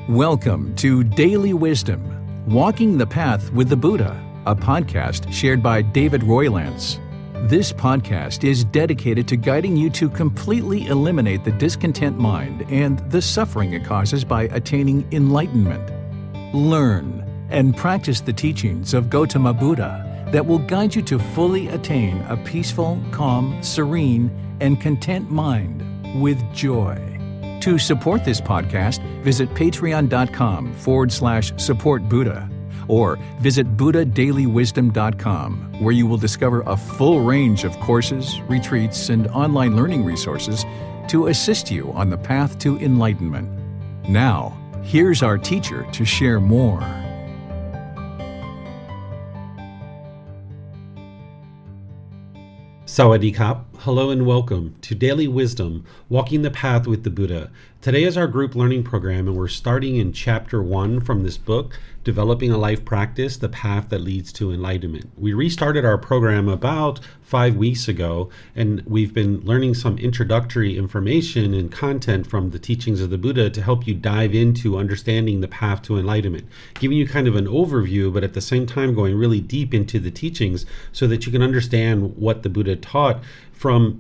Welcome to Daily Wisdom, Walking the Path with the Buddha, a podcast shared by David Roylance. This podcast is dedicated to guiding you to completely eliminate the discontent mind and the suffering it causes by attaining enlightenment. Learn and practice the teachings of Gautama Buddha that will guide you to fully attain a peaceful, calm, serene, and content mind with joy. To support this podcast, visit patreon.com/support Buddha or visit buddhadailywisdom.com, where you will discover a full range of courses, retreats, and online learning resources to assist you on the path to enlightenment. Now, here's our teacher to share more. Sawadee Kap. Hello and welcome to Daily Wisdom, Walking the Path with the Buddha. Today is our group learning program, and we're starting in Chapter 1 from this book, Developing a Life Practice, The Path That Leads to Enlightenment. We restarted our program about 5 weeks ago, and we've been learning some introductory information and content from the teachings of the Buddha to help you dive into understanding the path to enlightenment, giving you kind of an overview, but at the same time going really deep into the teachings so that you can understand what the Buddha taught from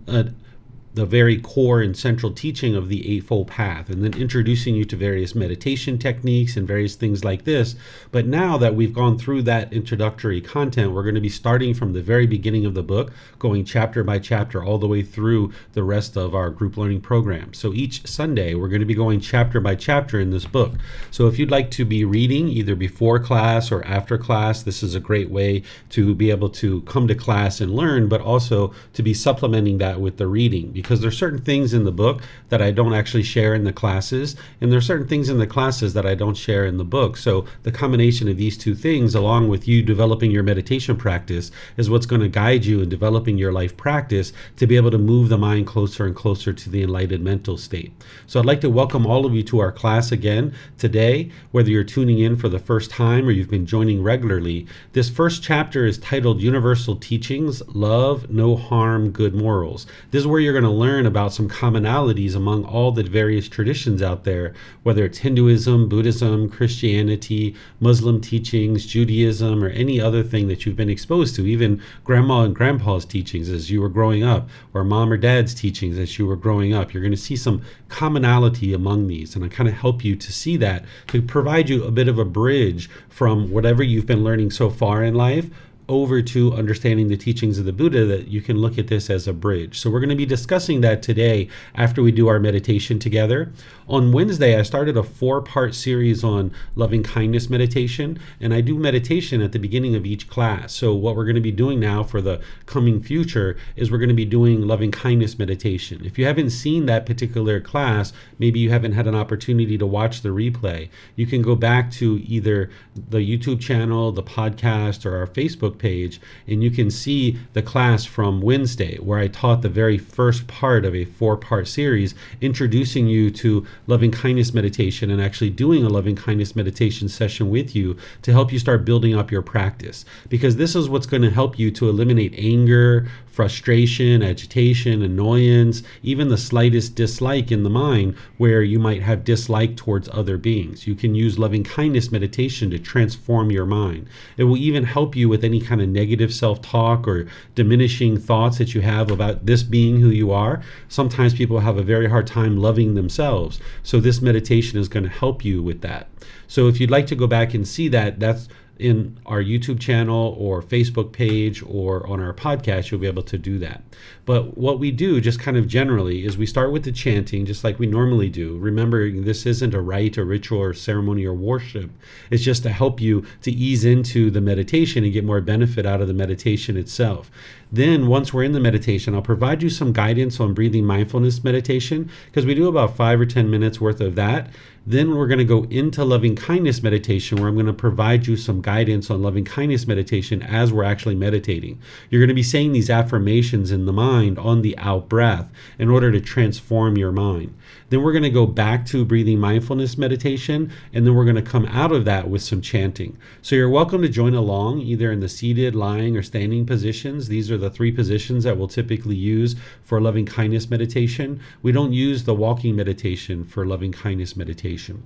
the very core and central teaching of the Eightfold Path, and then introducing you to various meditation techniques and various things like this. But now that we've gone through that introductory content, we're going to be starting from the very beginning of the book, going chapter by chapter all the way through the rest of our group learning program. So each Sunday, we're going to be going chapter by chapter in this book. So if you'd like to be reading either before class or after class, this is a great way to be able to come to class and learn, but also to be supplementing that with the reading, because there's certain things in the book that I don't actually share in the classes, and there's certain things in the classes that I don't share in the book. So the combination of these two things, along with you developing your meditation practice, is what's going to guide you in developing your life practice to be able to move the mind closer and closer to the enlightened mental state. So I'd like to welcome all of you to our class again today, whether you're tuning in for the first time or you've been joining regularly. This first chapter is titled Universal Teachings, Love, No Harm, Good Morals. This is where you're going to learn about some commonalities among all the various traditions out there, whether it's Hinduism, Buddhism, Christianity, Muslim teachings, Judaism, or any other thing that you've been exposed to, even grandma and grandpa's teachings as you were growing up, or mom or dad's teachings as you were growing up. You're going to see some commonality among these, and I kind of help you to see that, to provide you a bit of a bridge from whatever you've been learning so far in life over to understanding the teachings of the Buddha, that you can look at this as a bridge. So we're going to be discussing that today after we do our meditation together. On Wednesday, I started a 4-part series on loving kindness meditation, and I do meditation at the beginning of each class. So what we're going to be doing now for the coming future is we're going to be doing loving kindness meditation. If you haven't seen that particular class, maybe you haven't had an opportunity to watch the replay, you can go back to either the YouTube channel, the podcast, or our Facebook page, and you can see the class from Wednesday where I taught the very first part of a 4-part series, introducing you to loving kindness meditation and actually doing a loving kindness meditation session with you to help you start building up your practice, because this is what's going to help you to eliminate anger, frustration, agitation, annoyance, even the slightest dislike in the mind where you might have dislike towards other beings. You can use loving kindness meditation to transform your mind. It will even help you with any kind of negative self-talk or diminishing thoughts that you have about this being who you are. Sometimes people have a very hard time loving themselves. So this meditation is going to help you with that. So if you'd like to go back and see that, that's in our YouTube channel or Facebook page or on our podcast, you'll be able to do that. But what we do just kind of generally is we start with the chanting just like we normally do. Remember, this isn't a rite or ritual or ceremony or worship. It's just to help you to ease into the meditation and get more benefit out of the meditation itself. Then once we're in the meditation, I'll provide you some guidance on breathing mindfulness meditation, because we do about 5 or 10 minutes worth of that. Then we're going to go into loving kindness meditation, where I'm going to provide you some guidance on loving kindness meditation as we're actually meditating. You're going to be saying these affirmations in the mind on the out breath in order to transform your mind. Then we're going to go back to breathing mindfulness meditation, and then we're going to come out of that with some chanting. So you're welcome to join along either in the seated, lying, or standing positions. These are the 3 positions that we'll typically use for loving kindness meditation. We don't use the walking meditation for loving kindness meditation.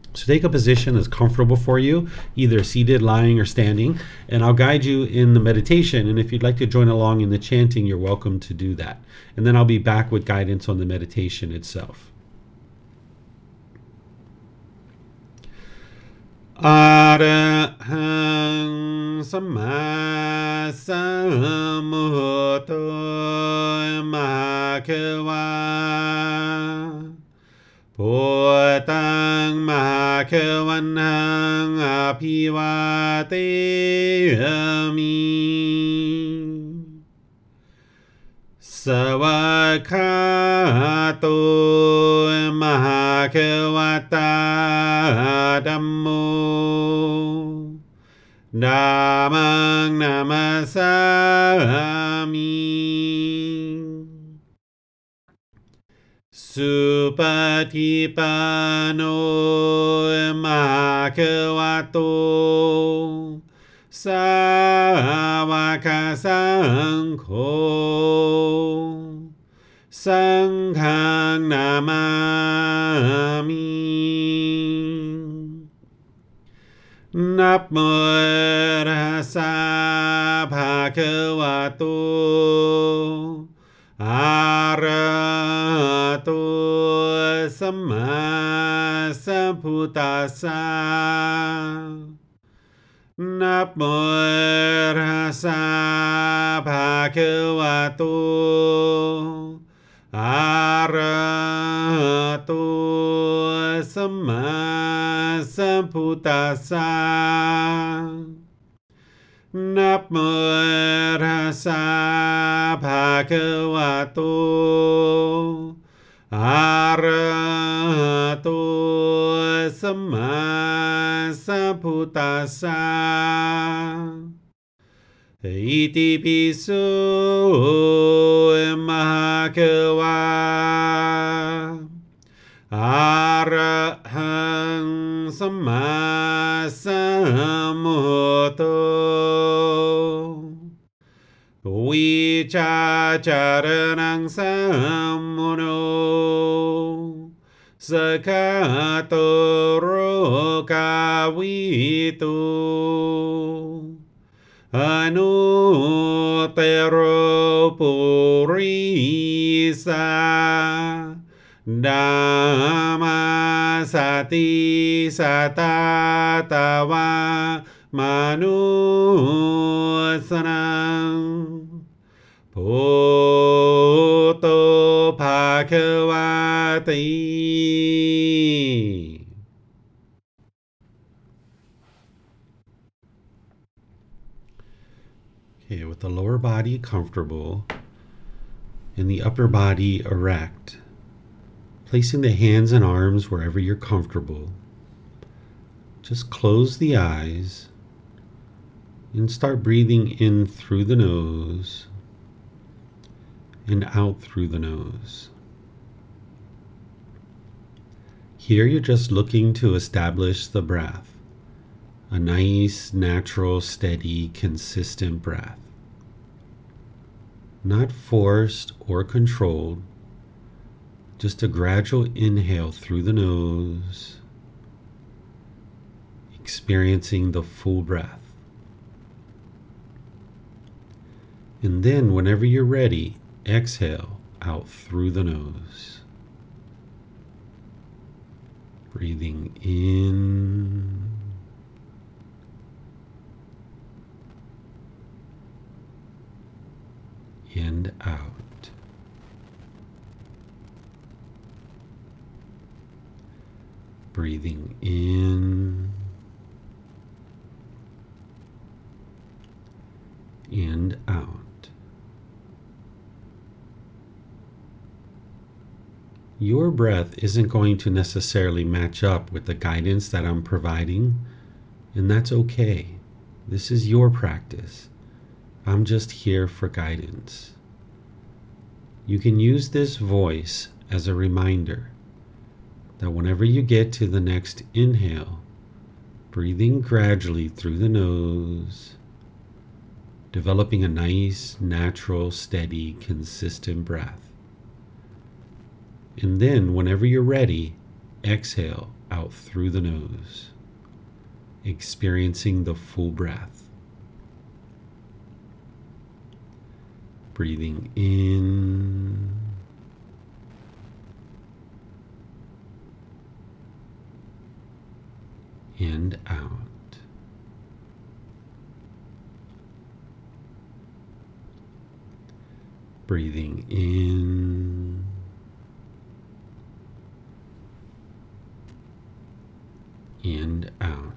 So take a position that's comfortable for you, either seated, lying, or standing, and I'll guide you in the meditation. And if you'd like to join along in the chanting, you're welcome to do that. And then I'll be back with guidance on the meditation itself. Arahang Samma Sambuddho Bhagava Bhutang Bhagavanang Abhivateyami Savakhato Bhagavata Dhammo Dhammang Namasami Supatipano Bhagavato Sāvaka Saṅkho Saṅghang Namami Namo Tassa Bhagavato Arahato Samma Sambuddhassa Namo Tassa Bhagavato Arahato Samma Sambuddhassa Namo Tassa Bhagavato Arahato Samma Sambuddhassa Iti Piso Bhagava Arahang Samma Sambuddho Vicacaranang Sammuno Sakato Rokavitu Anutero Purisa Dhamma Sati Satatawa Manusanang Bhutto Bhagavati. Okay, with the lower body comfortable and the upper body erect, placing the hands and arms wherever you're comfortable. Just close the eyes and start breathing in through the nose and out through the nose. Here you're just looking to establish the breath, a nice, natural, steady, consistent breath. Not forced or controlled, just a gradual inhale through the nose, experiencing the full breath. And then whenever you're ready, exhale out through the nose. Breathing in and out. Breathing in and out. Your breath isn't going to necessarily match up with the guidance that I'm providing, and that's okay. This is your practice. I'm just here for guidance. You can use this voice as a reminder that whenever you get to the next inhale, breathing gradually through the nose, developing a nice, natural, steady, consistent breath. And then whenever you're ready, exhale out through the nose, experiencing the full breath. Breathing in and out. Breathing in and out.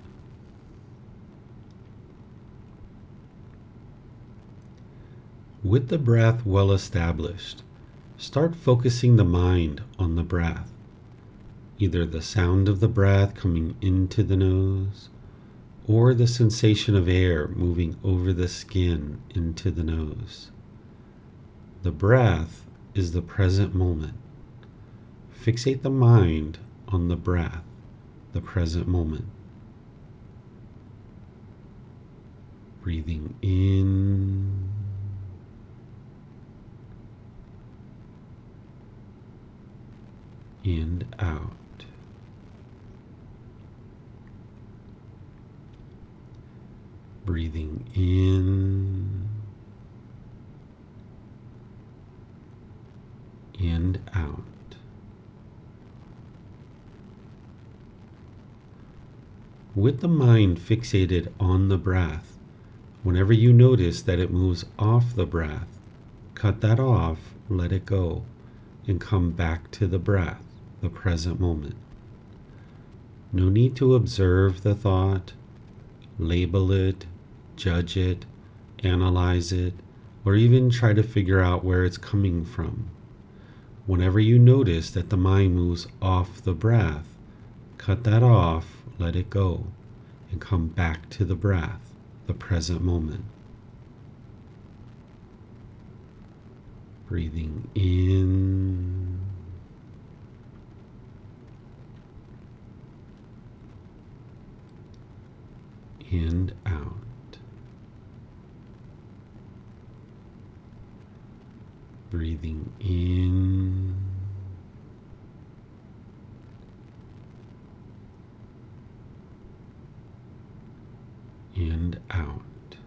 With the breath well established, start focusing the mind on the breath, either the sound of the breath coming into the nose or the sensation of air moving over the skin into the nose. The breath is the present moment. Fixate the mind on the breath, the present moment. Breathing in and out. Breathing in and out. With the mind fixated on the breath, whenever you notice that it moves off the breath, cut that off, let it go, and come back to the breath, the present moment. No need to observe the thought, label it, judge it, analyze it, or even try to figure out where it's coming from. Whenever you notice that the mind moves off the breath, cut that off, let it go, and come back to the breath, the present moment. Breathing in and out. Breathing in and out.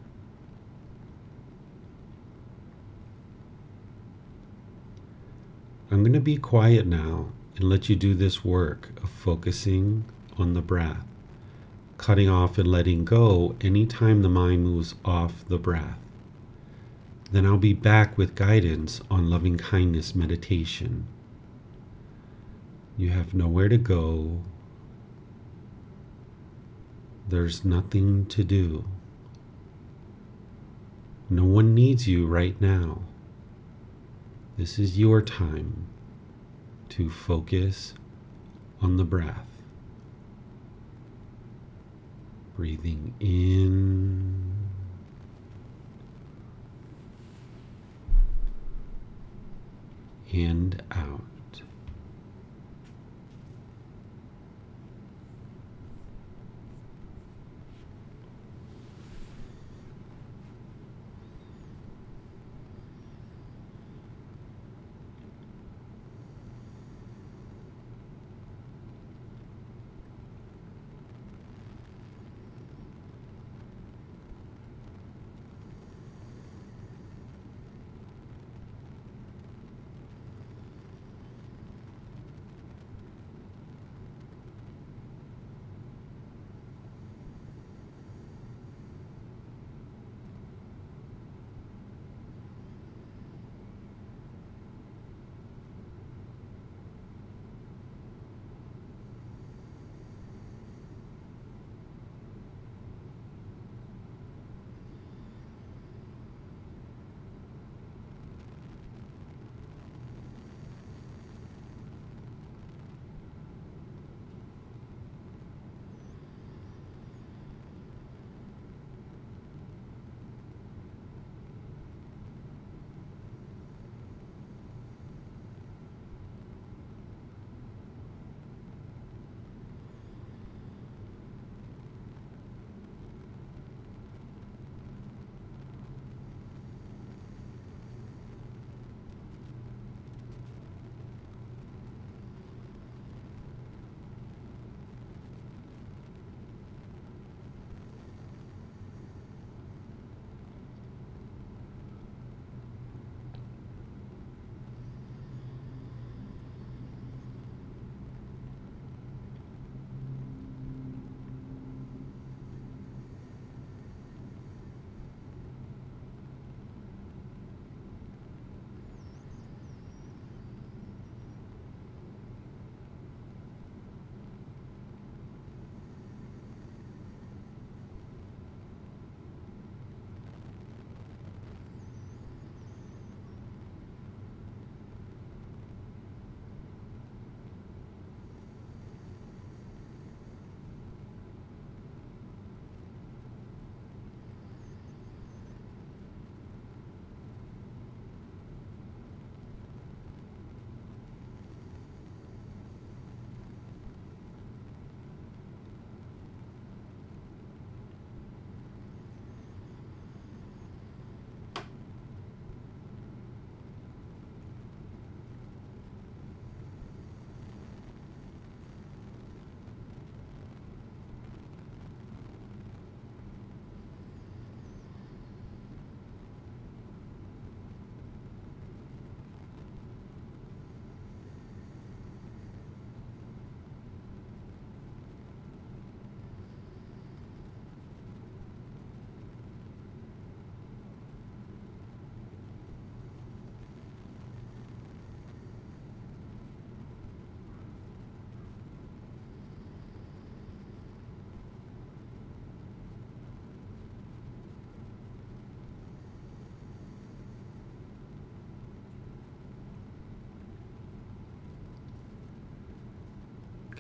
I'm going to be quiet now and let you do this work of focusing on the breath, cutting off and letting go anytime the mind moves off the breath. Then I'll be back with guidance on loving kindness meditation. You have nowhere to go. There's nothing to do. No one needs you right now. This is your time to focus on the breath. Breathing in and out.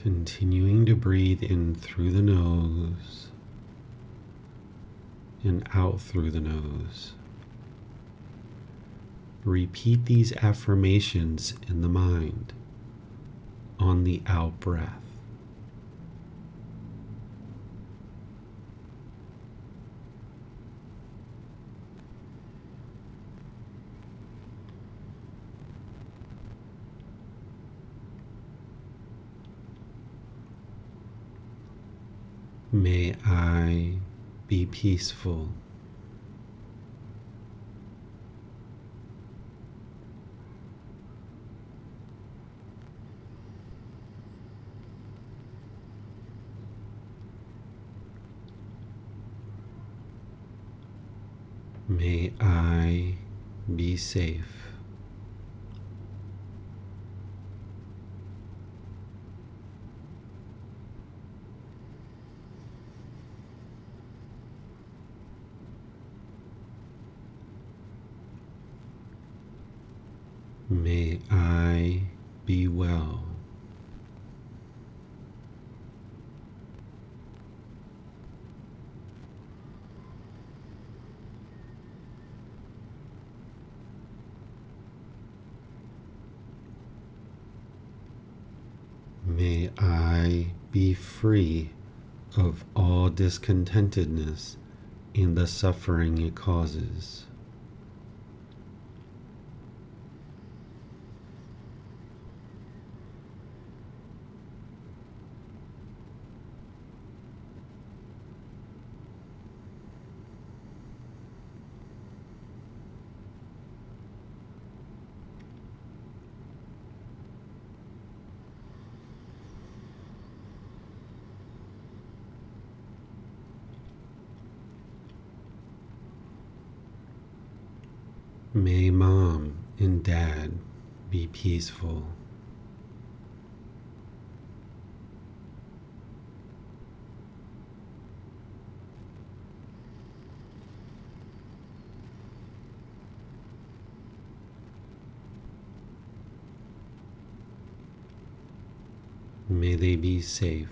Continuing to breathe in through the nose and out through the nose. Repeat these affirmations in the mind on the out breath. May I be peaceful. May I be safe. May I be well. May I be free of all discontentedness in the suffering it causes. May Mom and Dad be peaceful. May they be safe.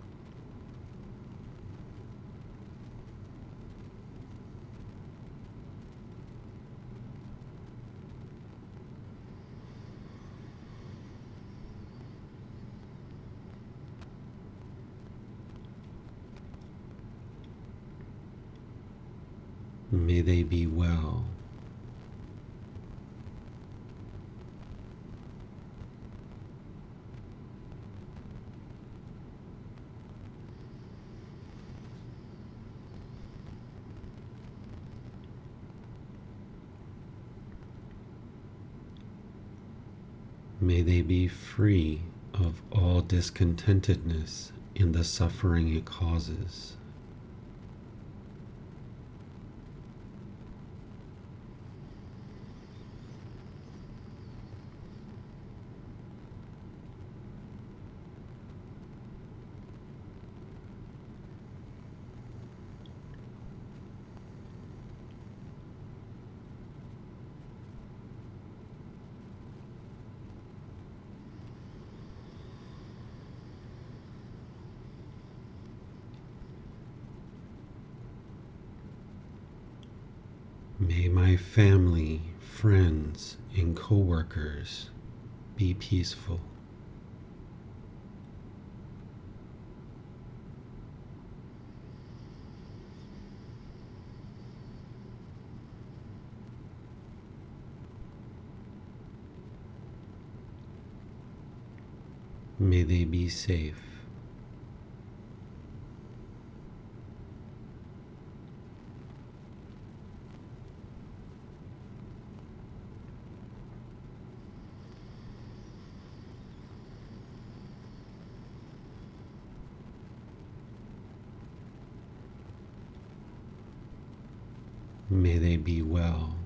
May they be well. May they be free of all discontentedness in the suffering it causes. May my family, friends, and co-workers be peaceful. May they be safe. May they be well.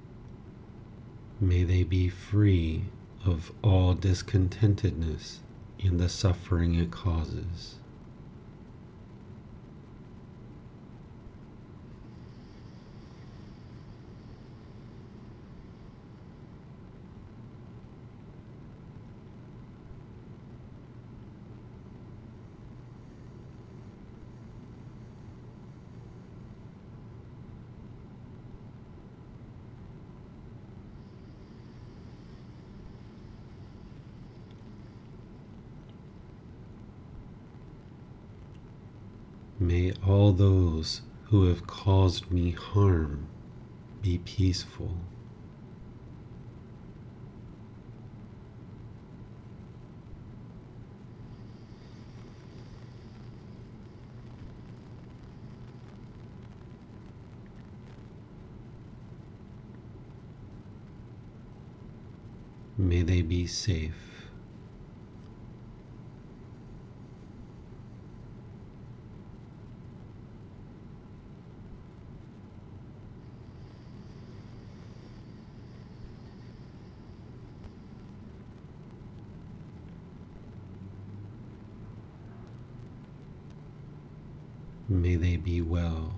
May they be free of all discontentedness in the suffering it causes. May all those who have caused me harm be peaceful. May they be safe. May they be well.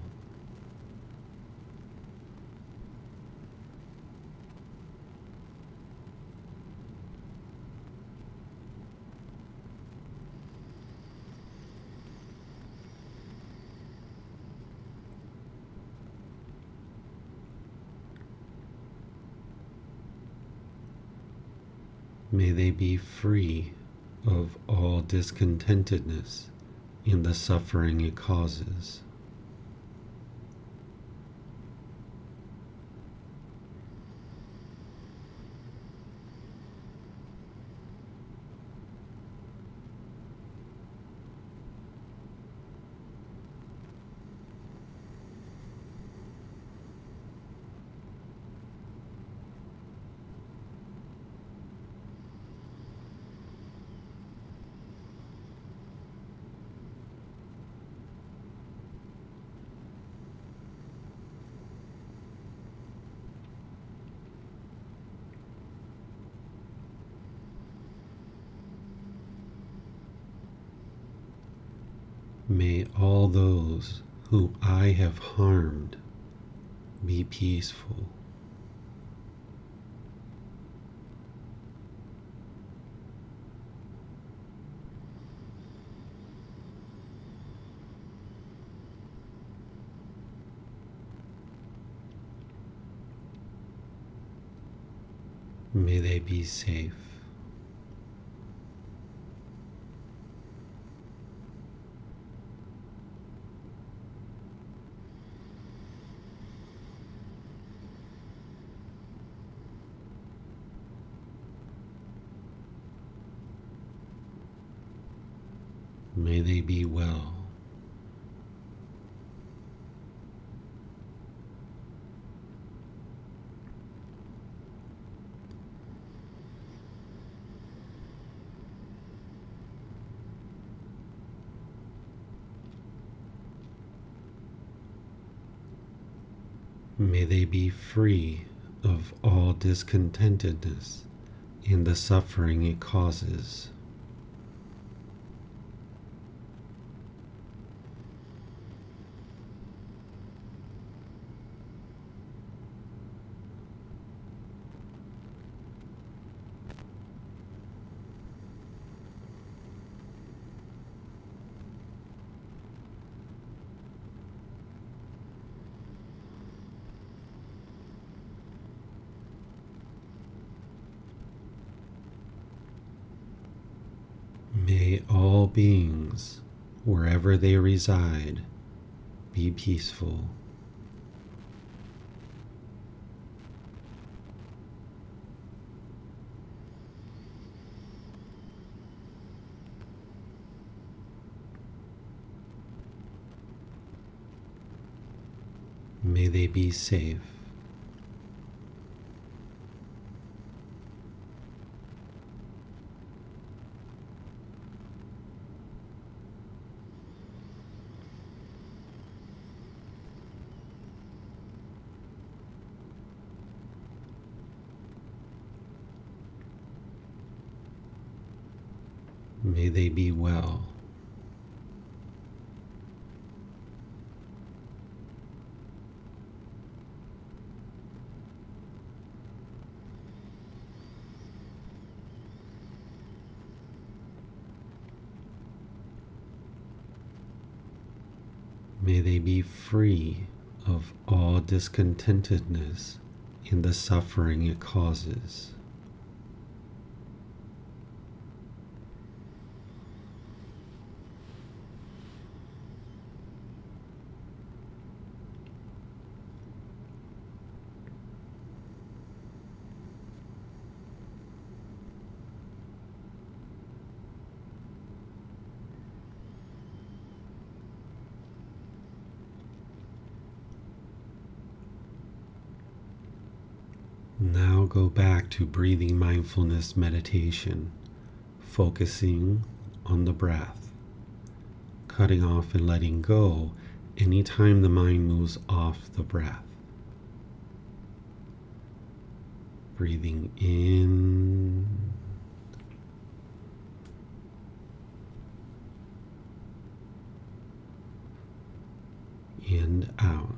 May they be free of all discontentedness in the suffering it causes. May all those who I have harmed be peaceful. May they be safe. May they be well. May they be free of all discontentedness in the suffering it causes. May all beings, wherever they reside, be peaceful. May they be safe. May they be well. May they be free of all discontentedness in the suffering it causes. Now go back to breathing mindfulness meditation, focusing on the breath, cutting off and letting go anytime the mind moves off the breath. Breathing in and out.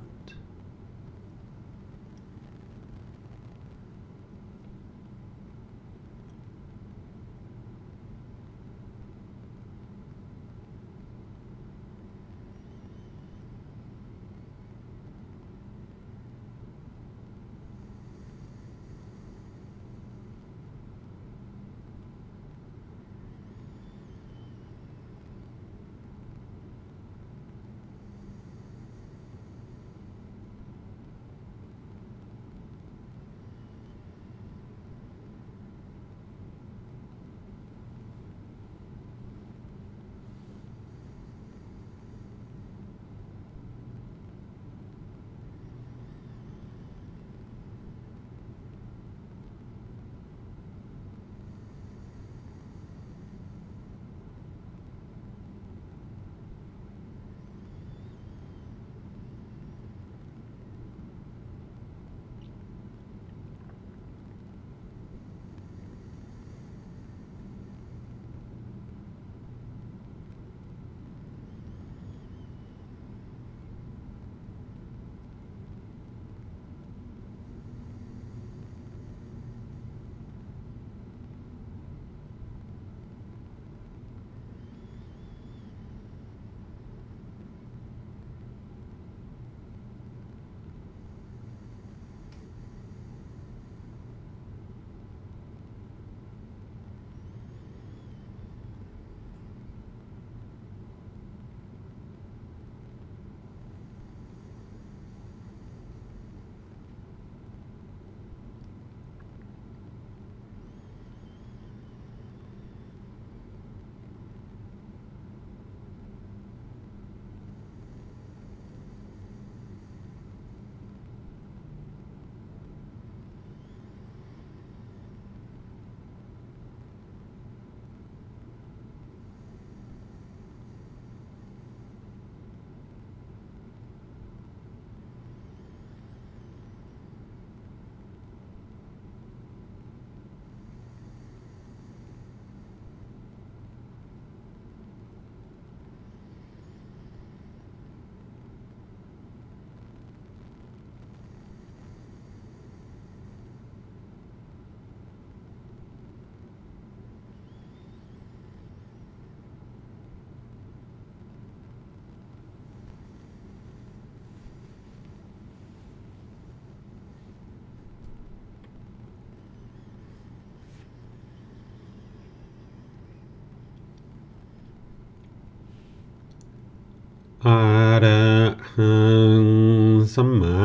Arahang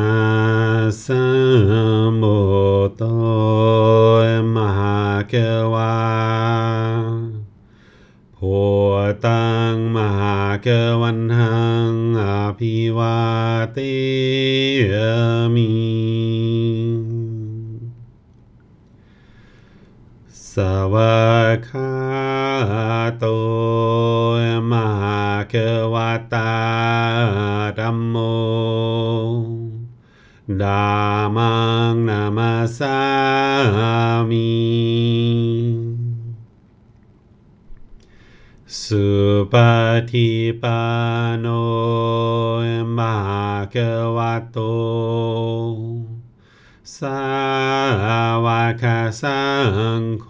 Samma Sambuddho Mahakeva Photang Mahakavanhang Abhivateyami Savakato Mahakavata Dhammo Dhammang Namasami ทิปันโนภะคะวะโตสาวกสังโฆ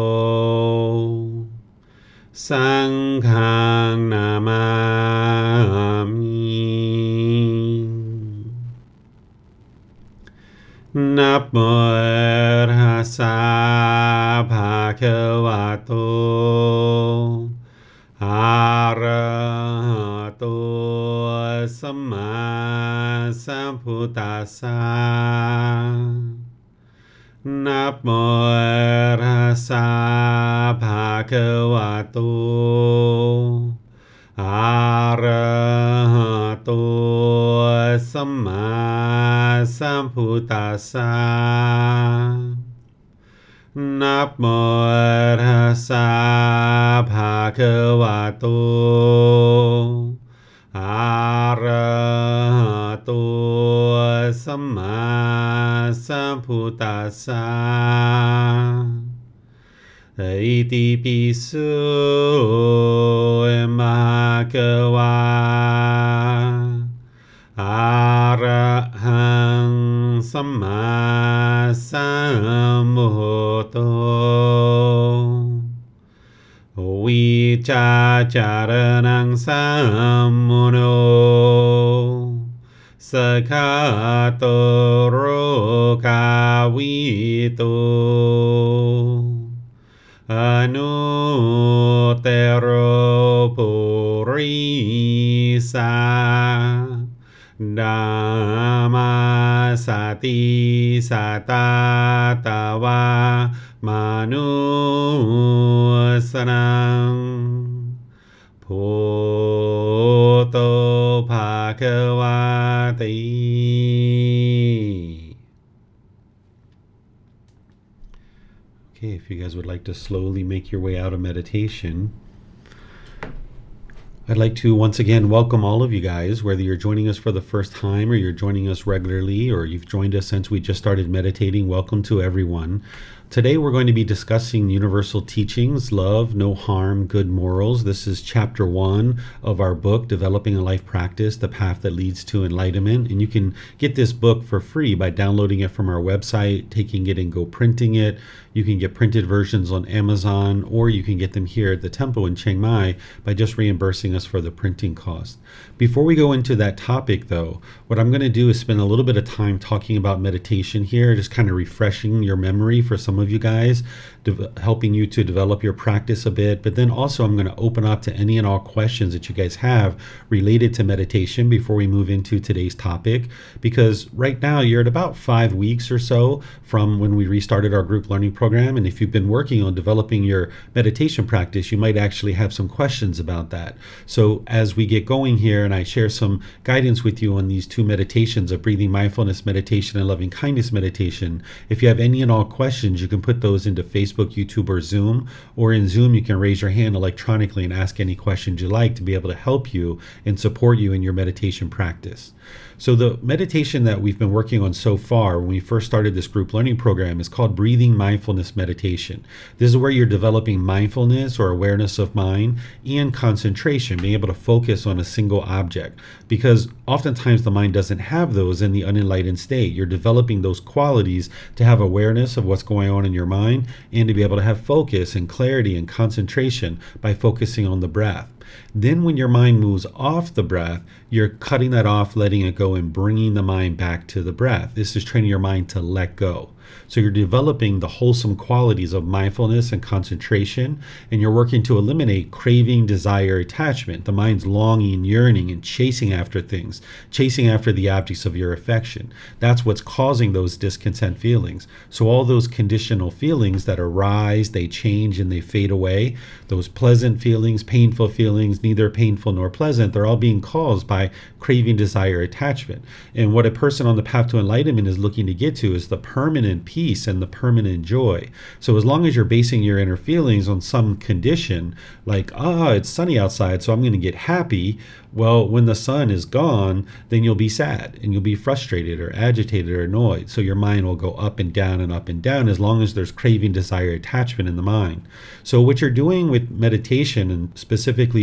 สังฆังนามามินะโมตัสสะภะคะวะโตอะระหะโตสัมมาสัมพุทธัสสะนะโมตัสสะภะคะวะโตอะระหะโตสัมมาสัมพุทธัสสะนะโมตัสสะภะคะวะโตอะระหะโตสัมมาสัมพุทธัสสะอิติปิโสภะคะวะอะระหังสัมมาสัมพุทโธวิชาจารนังสัมมุโนสคาโตโรกาวิโตอนุเตโรปุริสาดัมมาสติสัตตาตวามนุสนังพุทโธภะคะวะติ Okay, if you guys would like to slowly make your way out of meditation, I'd like to once again welcome all of you guys, whether you're joining us for the first time or you're joining us regularly or you've joined us since we just started meditating. Welcome to everyone. Today we're going to be discussing universal teachings, love, no harm, good morals. This is chapter 1 of our book, Developing a Life Practice, The Path That Leads to Enlightenment. And you can get this book for free by downloading it from our website, taking it and go printing it. You can get printed versions on Amazon, or you can get them here at the temple in Chiang Mai by just reimbursing us for the printing cost. Before we go into that topic, though, what I'm going to do is spend a little bit of time talking about meditation here, just kind of refreshing your memory for some of you guys, helping you to develop your practice a bit. But then also I'm going to open up to any and all questions that you guys have related to meditation before we move into today's topic, because right now you're at about 5 weeks or so from when we restarted our group learning program. And if you've been working on developing your meditation practice, you might actually have some questions about that. So as we get going here and I share some guidance with you on these 2 meditations of breathing mindfulness meditation and loving kindness meditation, if you have any and all questions, you can put those into Facebook, YouTube, or Zoom. Or in Zoom, you can raise your hand electronically and ask any questions you like to be able to help you and support you in your meditation practice. So the meditation that we've been working on so far when we first started this group learning program is called Breathing Mindfulness Meditation. This is where you're developing mindfulness or awareness of mind and concentration, being able to focus on a single object, because oftentimes the mind doesn't have those in the unenlightened state. You're developing those qualities to have awareness of what's going on in your mind and to be able to have focus and clarity and concentration by focusing on the breath. Then when your mind moves off the breath, you're cutting that off, letting it go, and bringing the mind back to the breath. This is training your mind to let go. So you're developing the wholesome qualities of mindfulness and concentration, and you're working to eliminate craving, desire, attachment, the mind's longing, yearning, and chasing after things, chasing after the objects of your affection. That's what's causing those discontent feelings. So all those conditional feelings that arise, they change and they fade away. Those pleasant feelings, painful feelings, neither painful nor pleasant, they're all being caused by craving, desire, attachment. And what a person on the path to enlightenment is looking to get to is the permanent peace and the permanent joy. So as long as you're basing your inner feelings on some condition, like, it's sunny outside, so I'm going to get happy. Well, when the sun is gone, then you'll be sad and you'll be frustrated or agitated or annoyed. So your mind will go up and down and up and down as long as there's craving, desire, attachment in the mind. So what you're doing with meditation, and specifically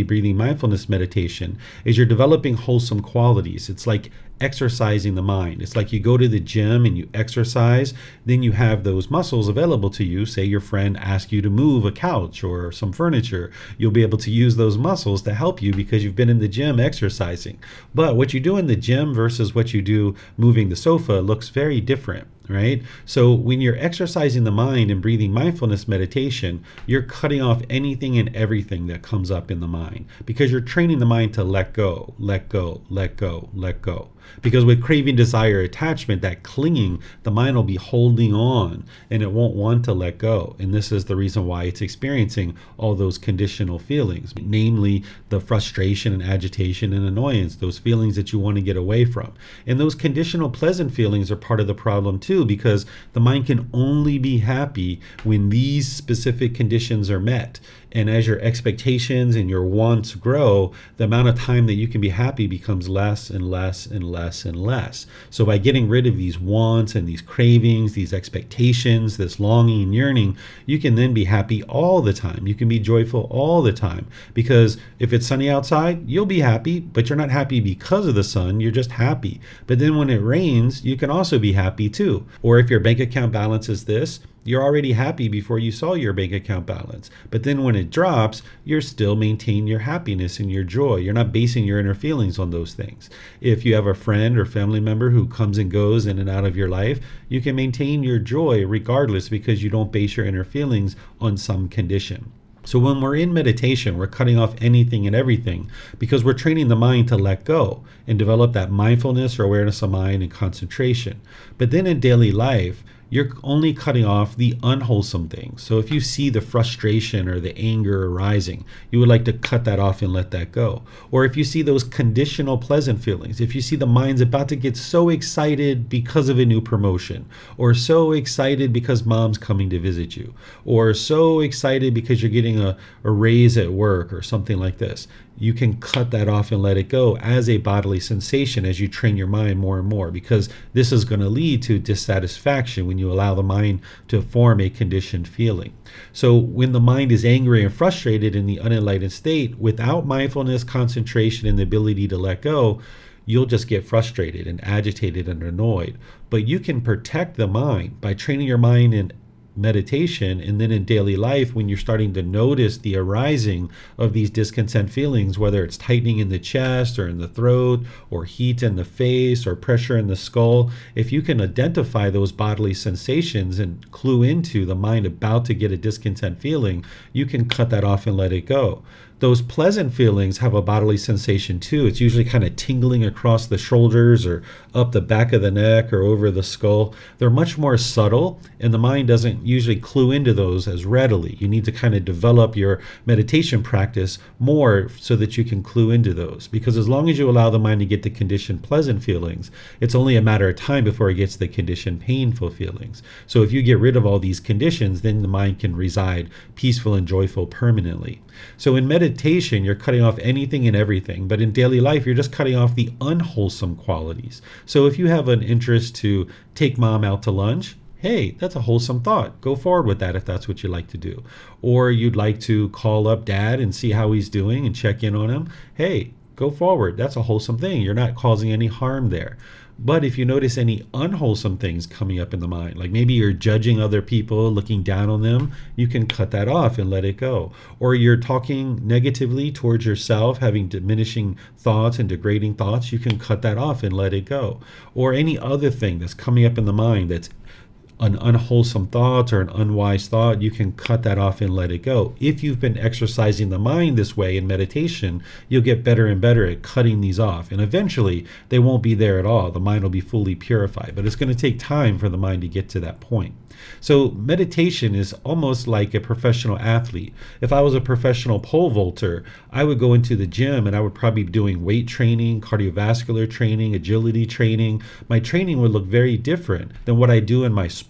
daily breathing mindfulness meditation is you're developing wholesome qualities. It's like exercising the mind. It's like you go to the gym and you exercise, then you have those muscles available to you. Say your friend asks you to move a couch or some furniture, you'll be able to use those muscles to help you because you've been in the gym exercising. But what you do in the gym versus what you do moving the sofa looks very different, right? So when you're exercising the mind and breathing mindfulness meditation, you're cutting off anything and everything that comes up in the mind because you're training the mind to let go, let go, let go, let go. Because with craving, desire, attachment, that clinging, the mind will be holding on and it won't want to let go. And this is the reason why it's experiencing all those conditional feelings, namely the frustration and agitation and annoyance, those feelings that you want to get away from. And those conditional pleasant feelings are part of the problem too, because the mind can only be happy when these specific conditions are met. And as your expectations and your wants grow, the amount of time that you can be happy becomes less and less and less and less. So by getting rid of these wants and these cravings, these expectations, this longing and yearning, you can then be happy all the time. You can be joyful all the time. Because if it's sunny outside, you'll be happy, but you're not happy because of the sun, you're just happy. But then when it rains, you can also be happy too. Or if your bank account balance is this, you're already happy before you saw your bank account balance. But then when it drops, you're still maintaining your happiness and your joy. You're not basing your inner feelings on those things. If you have a friend or family member who comes and goes in and out of your life, you can maintain your joy regardless because you don't base your inner feelings on some condition. So when we're in meditation, we're cutting off anything and everything because we're training the mind to let go and develop that mindfulness or awareness of mind and concentration. But then in daily life, you're only cutting off the unwholesome things. So if you see the frustration or the anger arising, you would like to cut that off and let that go. Or if you see those conditional pleasant feelings, if you see the mind's about to get so excited because of a new promotion, or so excited because mom's coming to visit you, or so excited because you're getting a raise at work or something like this, you can cut that off and let it go as a bodily sensation as you train your mind more and more, because this is going to lead to dissatisfaction when you allow the mind to form a conditioned feeling. So when the mind is angry and frustrated in the unenlightened state, without mindfulness, concentration, and the ability to let go, you'll just get frustrated and agitated and annoyed. But you can protect the mind by training your mind in meditation, and then in daily life, when you're starting to notice the arising of these discontent feelings, whether it's tightening in the chest or in the throat, or heat in the face, or pressure in the skull, if you can identify those bodily sensations and clue into the mind about to get a discontent feeling, you can cut that off and let it go. Those pleasant feelings have a bodily sensation too. It's usually kind of tingling across the shoulders or up the back of the neck or over the skull. They're much more subtle, and the mind doesn't usually clue into those as readily. You need to kind of develop your meditation practice more so that you can clue into those. Because as long as you allow the mind to get the conditioned pleasant feelings, it's only a matter of time before it gets the conditioned painful feelings. So if you get rid of all these conditions, then the mind can reside peaceful and joyful permanently. So in meditation, you're cutting off anything and everything, but in daily life, you're just cutting off the unwholesome qualities. So if you have an interest to take mom out to lunch, hey, that's a wholesome thought. Go forward with that if that's what you like to do. Or you'd like to call up dad and see how he's doing and check in on him. Hey, go forward. That's a wholesome thing. You're not causing any harm there. But if you notice any unwholesome things coming up in the mind, like maybe you're judging other people, looking down on them, you can cut that off and let it go. Or you're talking negatively towards yourself, having diminishing thoughts and degrading thoughts, you can cut that off and let it go. Or any other thing that's coming up in the mind that's an unwholesome thought or an unwise thought, you can cut that off and let it go. If you've been exercising the mind this way in meditation, you'll get better and better at cutting these off. And eventually, they won't be there at all. The mind will be fully purified. But it's going to take time for the mind to get to that point. So meditation is almost like a professional athlete. If I was a professional pole vaulter, I would go into the gym and I would probably be doing weight training, cardiovascular training, agility training. My training would look very different than what I do in my sport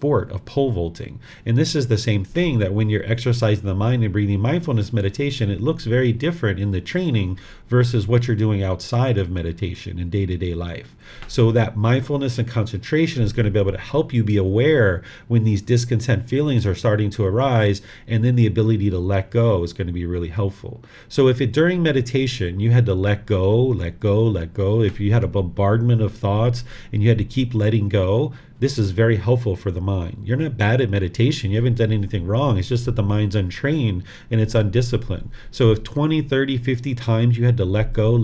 sport of pole vaulting. And this is the same thing, that when you're exercising the mind and breathing mindfulness meditation, it looks very different in the training versus what you're doing outside of meditation in day-to-day life. So that mindfulness and concentration is going to be able to help you be aware when these discontent feelings are starting to arise, and then the ability to let go is going to be really helpful. So if during meditation you had to let go, if you had a bombardment of thoughts and you had to keep letting go, this is very helpful for the mind. You're not bad at meditation. You haven't done anything wrong. It's just that the mind's untrained and it's undisciplined. So if 20, 30, 50 times you had to let go,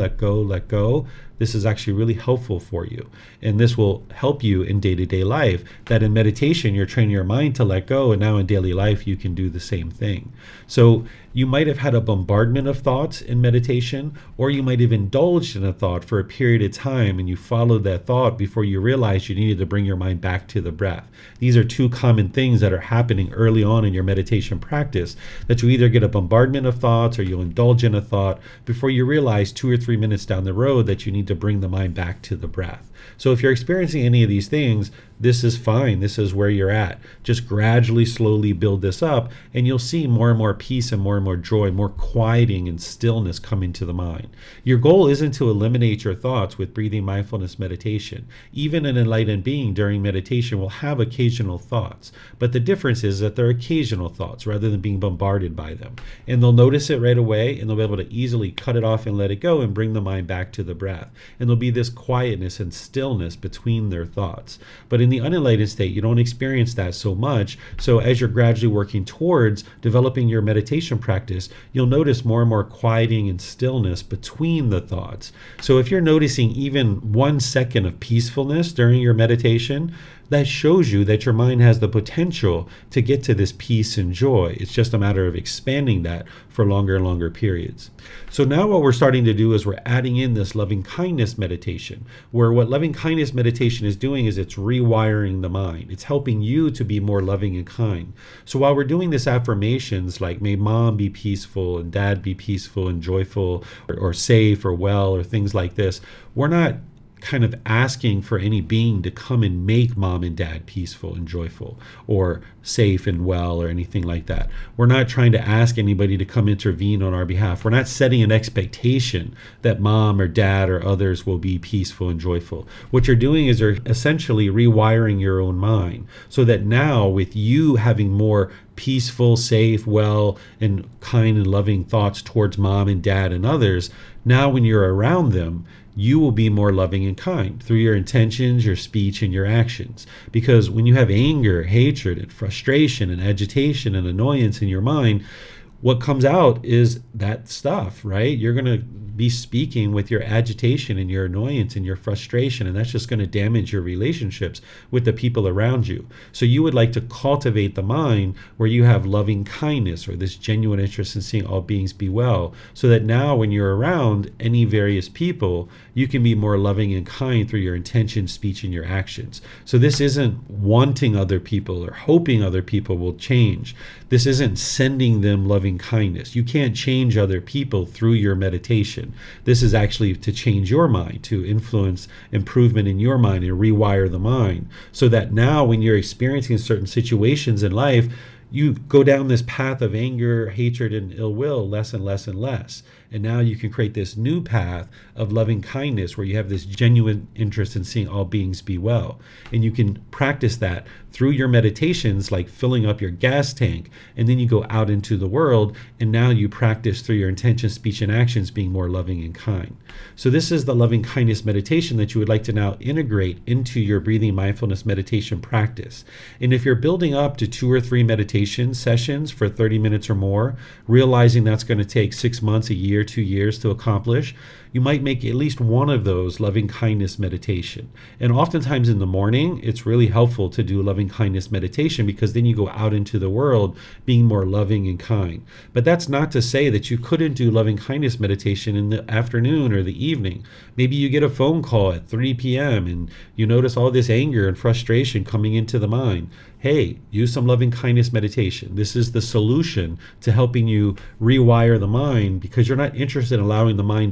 this is actually really helpful for you. And this will help you in day-to-day life, that in meditation, you're training your mind to let go, and now in daily life, you can do the same thing. So you might have had a bombardment of thoughts in meditation, or you might have indulged in a thought for a period of time, and you followed that thought before you realized you needed to bring your mind back to the breath. These are two common things that are happening early on in your meditation practice, that you either get a bombardment of thoughts or you'll indulge in a thought before you realize 2 or 3 minutes down the road that you need to bring the mind back to the breath. So if you're experiencing any of these things, this is fine. This is where you're at. Just gradually, slowly build this up, and you'll see more and more peace and more joy, more quieting and stillness come into the mind. Your goal isn't to eliminate your thoughts with breathing mindfulness meditation. Even an enlightened being during meditation will have occasional thoughts, but the difference is that they're occasional thoughts rather than being bombarded by them. And they'll notice it right away, and they'll be able to easily cut it off and let it go and bring the mind back to the breath. And there'll be this quietness and stillness between their thoughts. But in the unenlightened state, you don't experience that so much. So as you're gradually working towards developing your meditation practice, you'll notice more and more quieting and stillness between the thoughts. So if you're noticing even 1 second of peacefulness during your meditation, that shows you that your mind has the potential to get to this peace and joy. It's just a matter of expanding that for longer and longer periods. So now what we're starting to do is we're adding in this loving kindness meditation, where what loving kindness meditation is doing is it's rewiring the mind. It's helping you to be more loving and kind. So while we're doing this affirmations like may mom be peaceful and dad be peaceful and joyful or safe or well or things like this, we're not kind of asking for any being to come and make mom and dad peaceful and joyful or safe and well or anything like that. We're not trying to ask anybody to come intervene on our behalf. We're not setting an expectation that mom or dad or others will be peaceful and joyful. What you're doing is you're essentially rewiring your own mind so that now with you having more peaceful, safe, well, and kind and loving thoughts towards mom and dad and others, now when you're around them, you will be more loving and kind through your intentions, your speech, and your actions. Because when you have anger, hatred, and frustration, and agitation, and annoyance in your mind, what comes out is that stuff, right? You're going to be speaking with your agitation and your annoyance and your frustration, and that's just going to damage your relationships with the people around you. So you would like to cultivate the mind where you have loving kindness or this genuine interest in seeing all beings be well, so that now when you're around any various people, you can be more loving and kind through your intention, speech, and your actions. So this isn't wanting other people or hoping other people will change. This isn't sending them loving kindness. You can't change other people through your meditation. This is actually to change your mind, to influence improvement in your mind and rewire the mind, so that now when you're experiencing certain situations in life, you go down this path of anger, hatred, and ill will less and less and less. And now you can create this new path of loving kindness where you have this genuine interest in seeing all beings be well. And you can practice that through your meditations, like filling up your gas tank. And then you go out into the world, and now you practice through your intention, speech, and actions being more loving and kind. So this is the loving kindness meditation that you would like to now integrate into your breathing mindfulness meditation practice. And if you're building up to 2 or 3 meditation sessions for 30 minutes or more, realizing that's going to take 6 months, a year, 2 years to accomplish, you might make at least one of those loving kindness meditation. And oftentimes in the morning, it's really helpful to do loving kindness meditation, because then you go out into the world being more loving and kind. But that's not to say that you couldn't do loving kindness meditation in the afternoon or the evening. Maybe you get a phone call at 3 p.m. and you notice all this anger and frustration coming into the mind. Hey, use some loving kindness meditation. This is the solution to helping you rewire the mind, because you're not interested in allowing the mind to dwell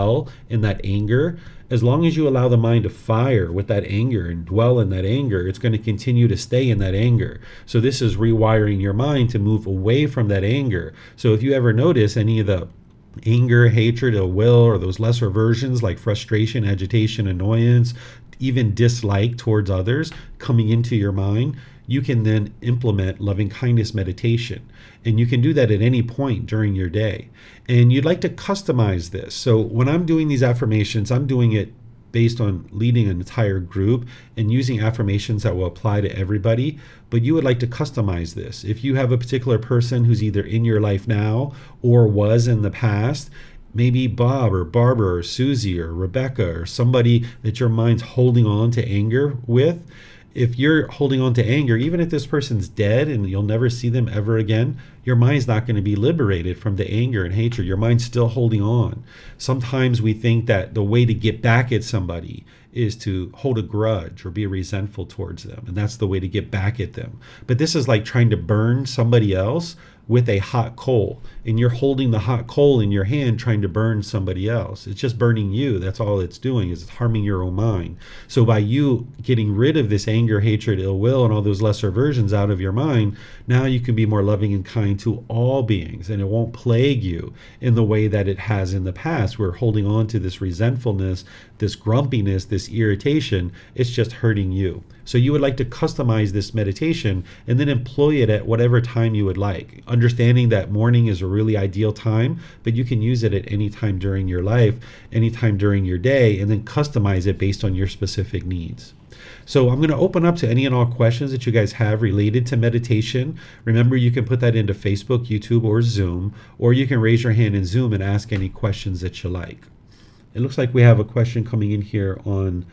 dwell in that anger, as long as you allow the mind to fire with that anger and dwell in that anger, it's going to continue to stay in that anger. So this is rewiring your mind to move away from that anger. So if you ever notice any of the anger, hatred, ill will, or those lesser versions like frustration, agitation, annoyance, even dislike towards others coming into your mind, you can then implement loving kindness meditation. And you can do that at any point during your day. And you'd like to customize this. So when I'm doing these affirmations, I'm doing it based on leading an entire group and using affirmations that will apply to everybody. But you would like to customize this. If you have a particular person who's either in your life now or was in the past, maybe Bob or Barbara or Susie or Rebecca or somebody that your mind's holding on to anger with, if you're holding on to anger, even if this person's dead and you'll never see them ever again, your mind's not going to be liberated from the anger and hatred. Your mind's still holding on. Sometimes we think that the way to get back at somebody is to hold a grudge or be resentful towards them. And that's the way to get back at them. But this is like trying to burn somebody else with a hot coal, and you're holding the hot coal in your hand trying to burn somebody else. It's just burning you. That's all it's doing, is it's harming your own mind. So by you getting rid of this anger, hatred, ill will, and all those lesser versions out of your mind, now you can be more loving and kind to all beings, and it won't plague you in the way that it has in the past. We're holding on to this resentfulness, this grumpiness, this irritation. It's just hurting you. So you would like to customize this meditation and then employ it at whatever time you would like, understanding that morning is a really ideal time, but you can use it at any time during your life, any time during your day, and then customize it based on your specific needs. So I'm going to open up to any and all questions that you guys have related to meditation. Remember, you can put that into Facebook, YouTube, or Zoom, or you can raise your hand in Zoom and ask any questions that you like. It looks like we have a question coming in here on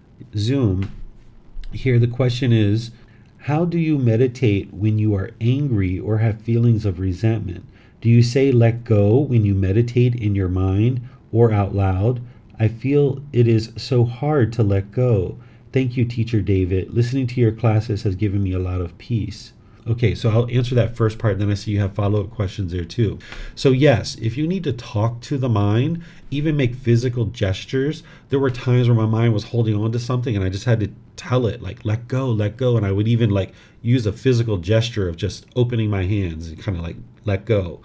Zoom. Here the question is, how do you meditate when you are angry or have feelings of resentment? Do you say let go when you meditate in your mind or out loud? I feel it is so hard to let go. Thank you, Teacher David. Listening to your classes has given me a lot of peace. Okay, so I'll answer that first part, then I see you have follow-up questions there too. So yes, if you need to talk to the mind, even make physical gestures. There were times where my mind was holding on to something and I just had to tell it, like, let go, and I would even like use a physical gesture of just opening my hands and kind of like, let go,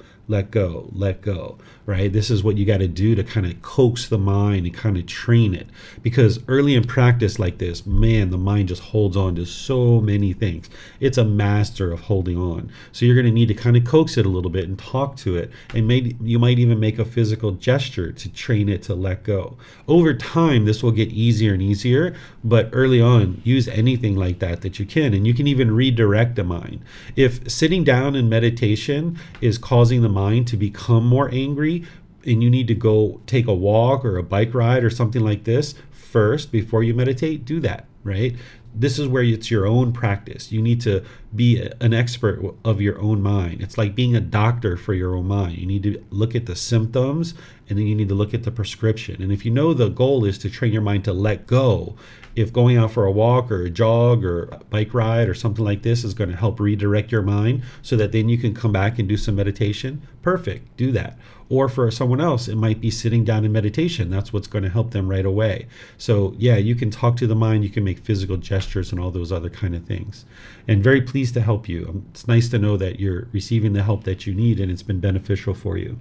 right? This is what you got to do to kind of coax the mind and kind of train it. Because early in practice like this, man, the mind just holds on to so many things. It's a master of holding on. So you're going to need to kind of coax it a little bit and talk to it. And maybe you might even make a physical gesture to train it to let go. Over time, this will get easier and easier. But early on, use anything like that you can. And you can even redirect the mind. If sitting down in meditation is causing the mind to become more angry, and you need to go take a walk or a bike ride or something like this first before you meditate, do that, right? This is where it's your own practice. You need to be an expert of your own mind. It's like being a doctor for your own mind. You need to look at the symptoms, and then you need to look at the prescription. And if you know the goal is to train your mind to let go, if going out for a walk or a jog or a bike ride or something like this is going to help redirect your mind so that then you can come back and do some meditation, perfect, do that. Or for someone else, it might be sitting down in meditation. That's what's going to help them right away. So yeah, you can talk to the mind, you can make physical gestures and all those other kind of things. And very pleased to help you. It's nice to know that you're receiving the help that you need and it's been beneficial for you.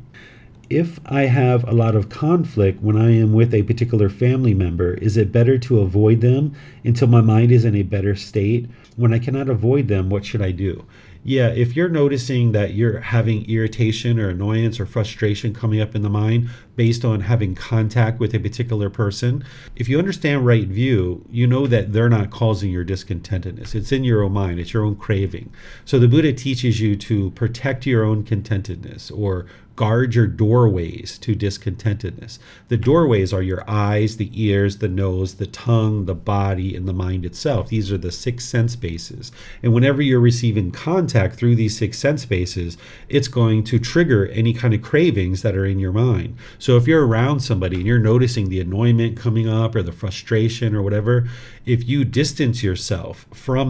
If I have a lot of conflict when I am with a particular family member, is it better to avoid them until my mind is in a better state? When I cannot avoid them, what should I do? Yeah, if you're noticing that you're having irritation or annoyance or frustration coming up in the mind based on having contact with a particular person, if you understand right view, you know that they're not causing your discontentedness. It's in your own mind. It's your own craving. So the Buddha teaches you to protect your own contentedness or guard your doorways to discontentedness. The doorways are your eyes, the ears, the nose, the tongue, the body, and the mind itself. These are the 6 sense bases. And whenever you're receiving contact through these 6 sense bases, it's going to trigger any kind of cravings that are in your mind. So if you're around somebody and you're noticing the annoyment coming up or the frustration or whatever, if you distance yourself from that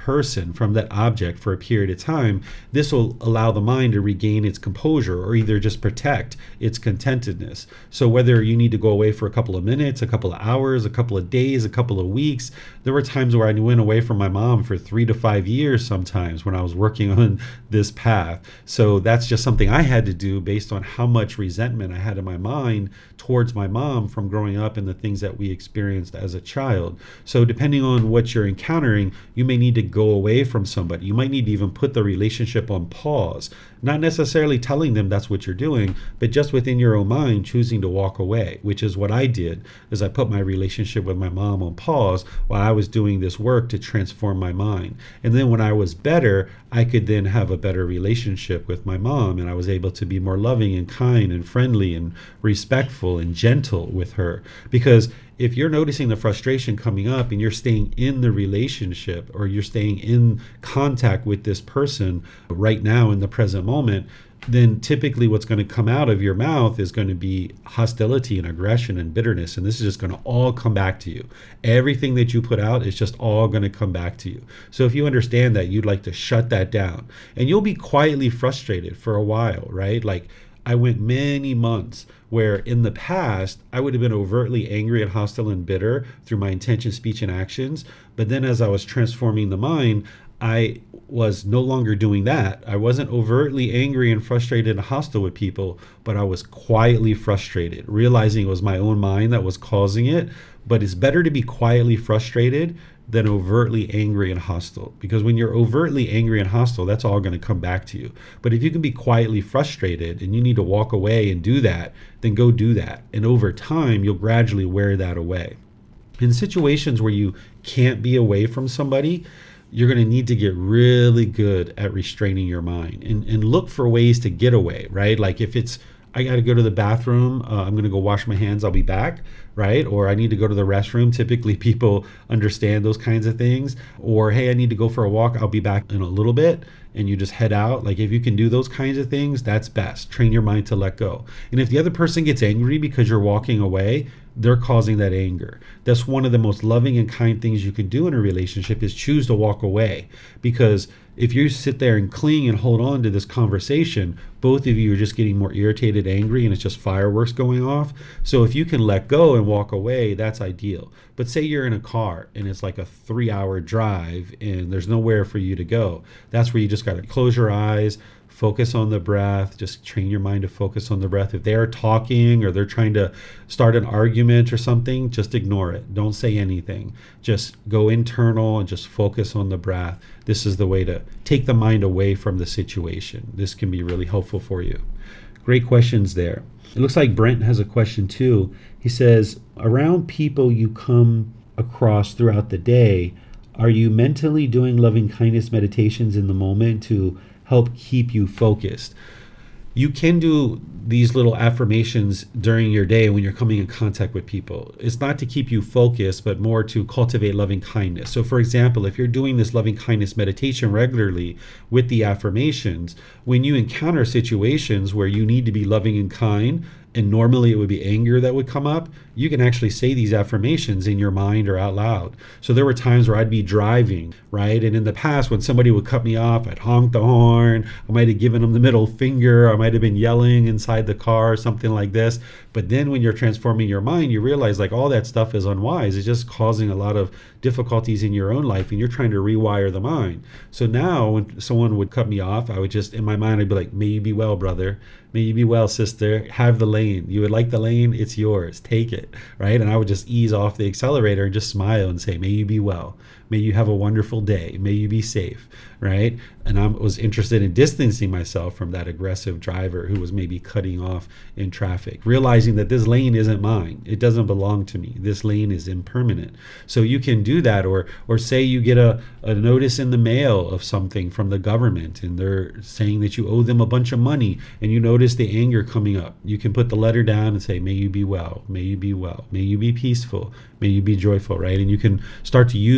person, from that object for a period of time, this will allow the mind to regain its composure or either just protect its contentedness. So whether you need to go away for a couple of minutes, a couple of hours, a couple of days, a couple of weeks, there were times where I went away from my mom for 3 to 5 years sometimes when I was working on this path. So that's just something I had to do based on how much resentment I had in my mind towards my mom from growing up and the things that we experienced as a child. So depending on what you're encountering, you may need to go away from somebody. You might need to even put the relationship on pause, not necessarily telling them that's what you're doing, but just within your own mind choosing to walk away, which is what I did, is I put my relationship with my mom on pause while I was doing this work to transform my mind. And then when I was better, I could then have a better relationship with my mom, and I was able to be more loving and kind and friendly and respectful and gentle with her. Because if you're noticing the frustration coming up and you're staying in the relationship or you're staying in contact with this person right now in the present moment, then typically what's going to come out of your mouth is going to be hostility and aggression and bitterness. And this is just going to all come back to you. Everything that you put out is just all going to come back to you. So if you understand that, you'd like to shut that down. And you'll be quietly frustrated for a while, right? Like I went many months where in the past, I would have been overtly angry and hostile and bitter through my intention, speech, and actions. But then as I was transforming the mind, I was no longer doing that. I wasn't overtly angry and frustrated and hostile with people, but I was quietly frustrated, realizing it was my own mind that was causing it. But it's better to be quietly frustrated than overtly angry and hostile. Because when you're overtly angry and hostile, that's all going to come back to you. But if you can be quietly frustrated and you need to walk away and do that, then go do that. And over time, you'll gradually wear that away. In situations where you can't be away from somebody, you're going to need to get really good at restraining your mind and look for ways to get away, right? Like if it's, I got to go to the bathroom, I'm going to go wash my hands, I'll be back, right? Or I need to go to the restroom. Typically people understand those kinds of things. Or, hey, I need to go for a walk, I'll be back in a little bit. And you just head out. Like if you can do those kinds of things, that's best. Train your mind to let go. And if the other person gets angry because you're walking away, they're causing that anger. That's one of the most loving and kind things you can do in a relationship is choose to walk away. Because if you sit there and cling and hold on to this conversation, both of you are just getting more irritated, angry, and it's just fireworks going off. So if you can let go and walk away, that's ideal. But say you're in a car and it's like a 3-hour drive and there's nowhere for you to go. That's where you just got to close your eyes, focus on the breath, just train your mind to focus on the breath. If they're talking or they're trying to start an argument or something, just ignore it. Don't say anything. Just go internal and just focus on the breath. This is the way to take the mind away from the situation. This can be really helpful for you. Great questions there. It looks like Brent has a question too. He says, around people you come across throughout the day, are you mentally doing loving kindness meditations in the moment to help keep you focused? You can do these little affirmations during your day when you're coming in contact with people. It's not to keep you focused, but more to cultivate loving kindness. So for example, if you're doing this loving kindness meditation regularly with the affirmations, when you encounter situations where you need to be loving and kind, and normally it would be anger that would come up, you can actually say these affirmations in your mind or out loud. So there were times where I'd be driving, right? And in the past, when somebody would cut me off, I'd honk the horn, I might have given them the middle finger, I might have been yelling inside the car, something like this. But then when you're transforming your mind, you realize like all that stuff is unwise. It's just causing a lot of difficulties in your own life and you're trying to rewire the mind. So now when someone would cut me off, I would just, in my mind, I'd be like, may you be well, brother. May you be well, sister. Have the lane. You would like the lane? It's yours. Take it, right? And I would just ease off the accelerator and just smile and say, may you be well. May you have a wonderful day. May you be safe, right? And I was interested in distancing myself from that aggressive driver who was maybe cutting off in traffic, realizing that this lane isn't mine. It doesn't belong to me. This lane is impermanent. So you can do that, or say you get a notice in the mail of something from the government and they're saying that you owe them a bunch of money and you notice the anger coming up. You can put the letter down and say, may you be well. May you be well. May you be peaceful. May you be joyful, right? And you can start to use those affirmations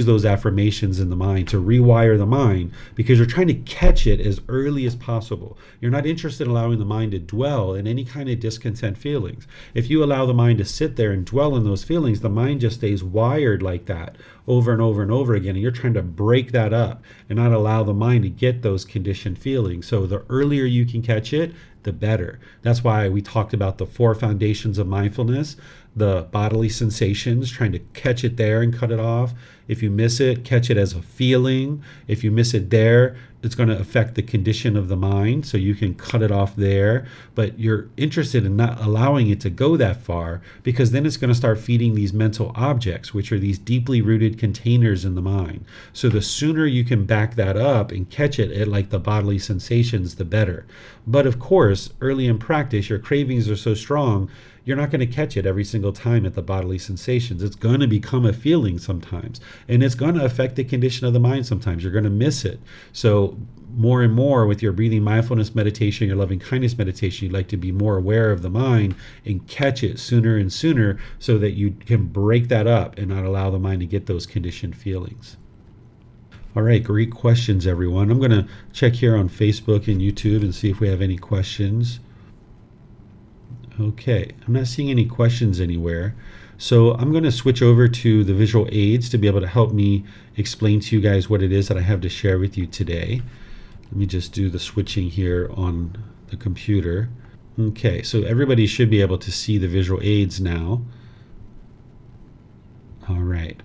affirmations in the mind, to rewire the mind, because you're trying to catch it as early as possible. You're not interested in allowing the mind to dwell in any kind of discontent feelings. If you allow the mind to sit there and dwell in those feelings, the mind just stays wired like that over and over and over again. And you're trying to break that up and not allow the mind to get those conditioned feelings. So the earlier you can catch it, the better. That's why we talked about the 4 foundations of mindfulness, the bodily sensations, trying to catch it there and cut it off. If you miss it, catch it as a feeling. If you miss it there, it's going to affect the condition of the mind, so you can cut it off there. But you're interested in not allowing it to go that far, because then it's going to start feeding these mental objects, which are these deeply rooted containers in the mind. So the sooner you can back that up and catch it at like the bodily sensations, the better. But of course, early in practice, your cravings are so strong, you're not going to catch it every single time at the bodily sensations. It's going to become a feeling sometimes, and it's going to affect the condition of the mind sometimes. You're going to miss it. So more and more with your breathing mindfulness meditation, your loving kindness meditation, you'd like to be more aware of the mind and catch it sooner and sooner, so that you can break that up and not allow the mind to get those conditioned feelings. All right, great questions, everyone. I'm going to check here on Facebook and YouTube and see if we have any questions. Okay, I'm not seeing any questions anywhere. So I'm going to switch over to the visual aids to be able to help me explain to you guys what it is that I have to share with you today. Let me just do the switching here on the computer. Okay, so everybody should be able to see the visual aids now. All right.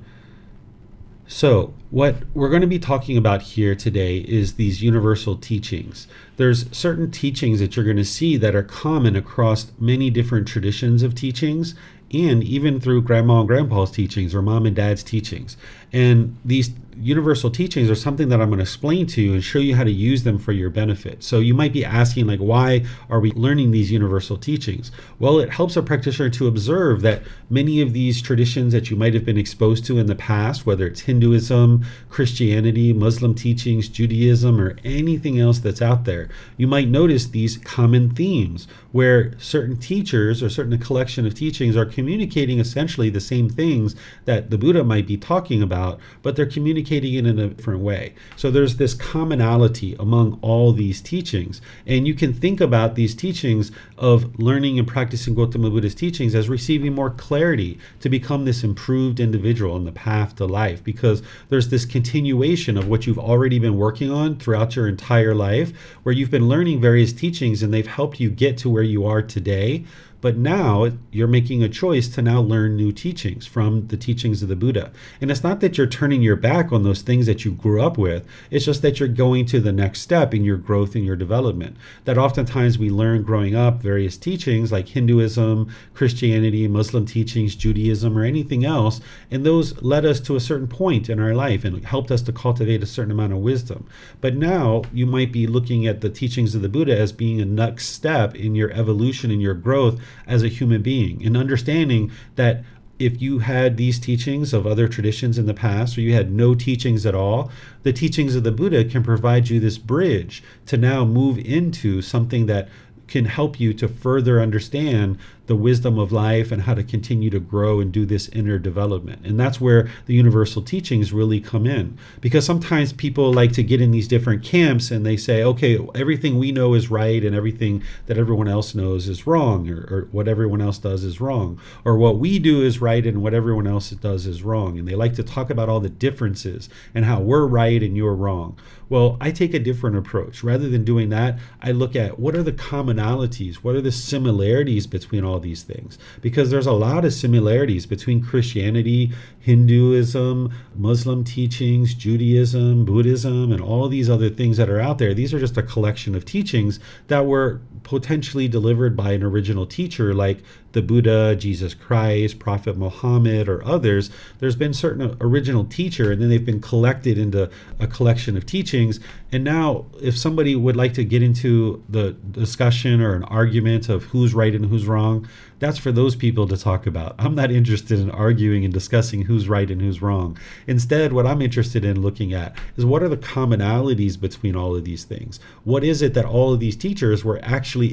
So what we're going to be talking about here today is these universal teachings. There's certain teachings that you're going to see that are common across many different traditions of teachings, and even through grandma and grandpa's teachings or mom and dad's teachings. And these universal teachings are something that I'm going to explain to you and show you how to use them for your benefit. So you might be asking, like, why are we learning these universal teachings? Well, it helps a practitioner to observe that many of these traditions that you might have been exposed to in the past, whether it's Hinduism, Christianity, Muslim teachings, Judaism, or anything else that's out there, you might notice these common themes where certain teachers or certain collection of teachings are communicating essentially the same things that the Buddha might be talking about, but they're communicating it in a different way. So there's this commonality among all these teachings, and you can think about these teachings of learning and practicing Gautama Buddha's teachings as receiving more clarity to become this improved individual in the path to life, because there's this continuation of what you've already been working on throughout your entire life, where you've been learning various teachings and they've helped you get to where you are today. But now you're making a choice to now learn new teachings from the teachings of the Buddha. And it's not that you're turning your back on those things that you grew up with. It's just that you're going to the next step in your growth and your development. That oftentimes we learn growing up various teachings like Hinduism, Christianity, Muslim teachings, Judaism, or anything else. And those led us to a certain point in our life and helped us to cultivate a certain amount of wisdom. But now you might be looking at the teachings of the Buddha as being a next step in your evolution and your growth as a human being, and understanding that if you had these teachings of other traditions in the past, or you had no teachings at all, the teachings of the Buddha can provide you this bridge to now move into something that can help you to further understand the wisdom of life and how to continue to grow and do this inner development. And that's where the universal teachings really come in, because sometimes people like to get in these different camps and they say, okay, everything we know is right and everything that everyone else knows is wrong, or what everyone else does is wrong, or what we do is right and what everyone else does is wrong. And they like to talk about all the differences and how we're right and you're wrong. Well, I take a different approach. Rather than doing that, I look at what are the commonalities, what are the similarities between all these things, because there's a lot of similarities between Christianity, Hinduism, Muslim teachings, Judaism, Buddhism, and all these other things that are out there. These are just a collection of teachings that were potentially delivered by an original teacher like the Buddha, Jesus Christ, Prophet Muhammad, or others. There's been certain original teacher, and then they've been collected into a collection of teachings. And now if somebody would like to get into the discussion or an argument of who's right and who's wrong, that's for those people to talk about. I'm not interested in arguing and discussing who's right and who's wrong. Instead, what I'm interested in looking at is what are the commonalities between all of these things? What is it that all of these teachers were actually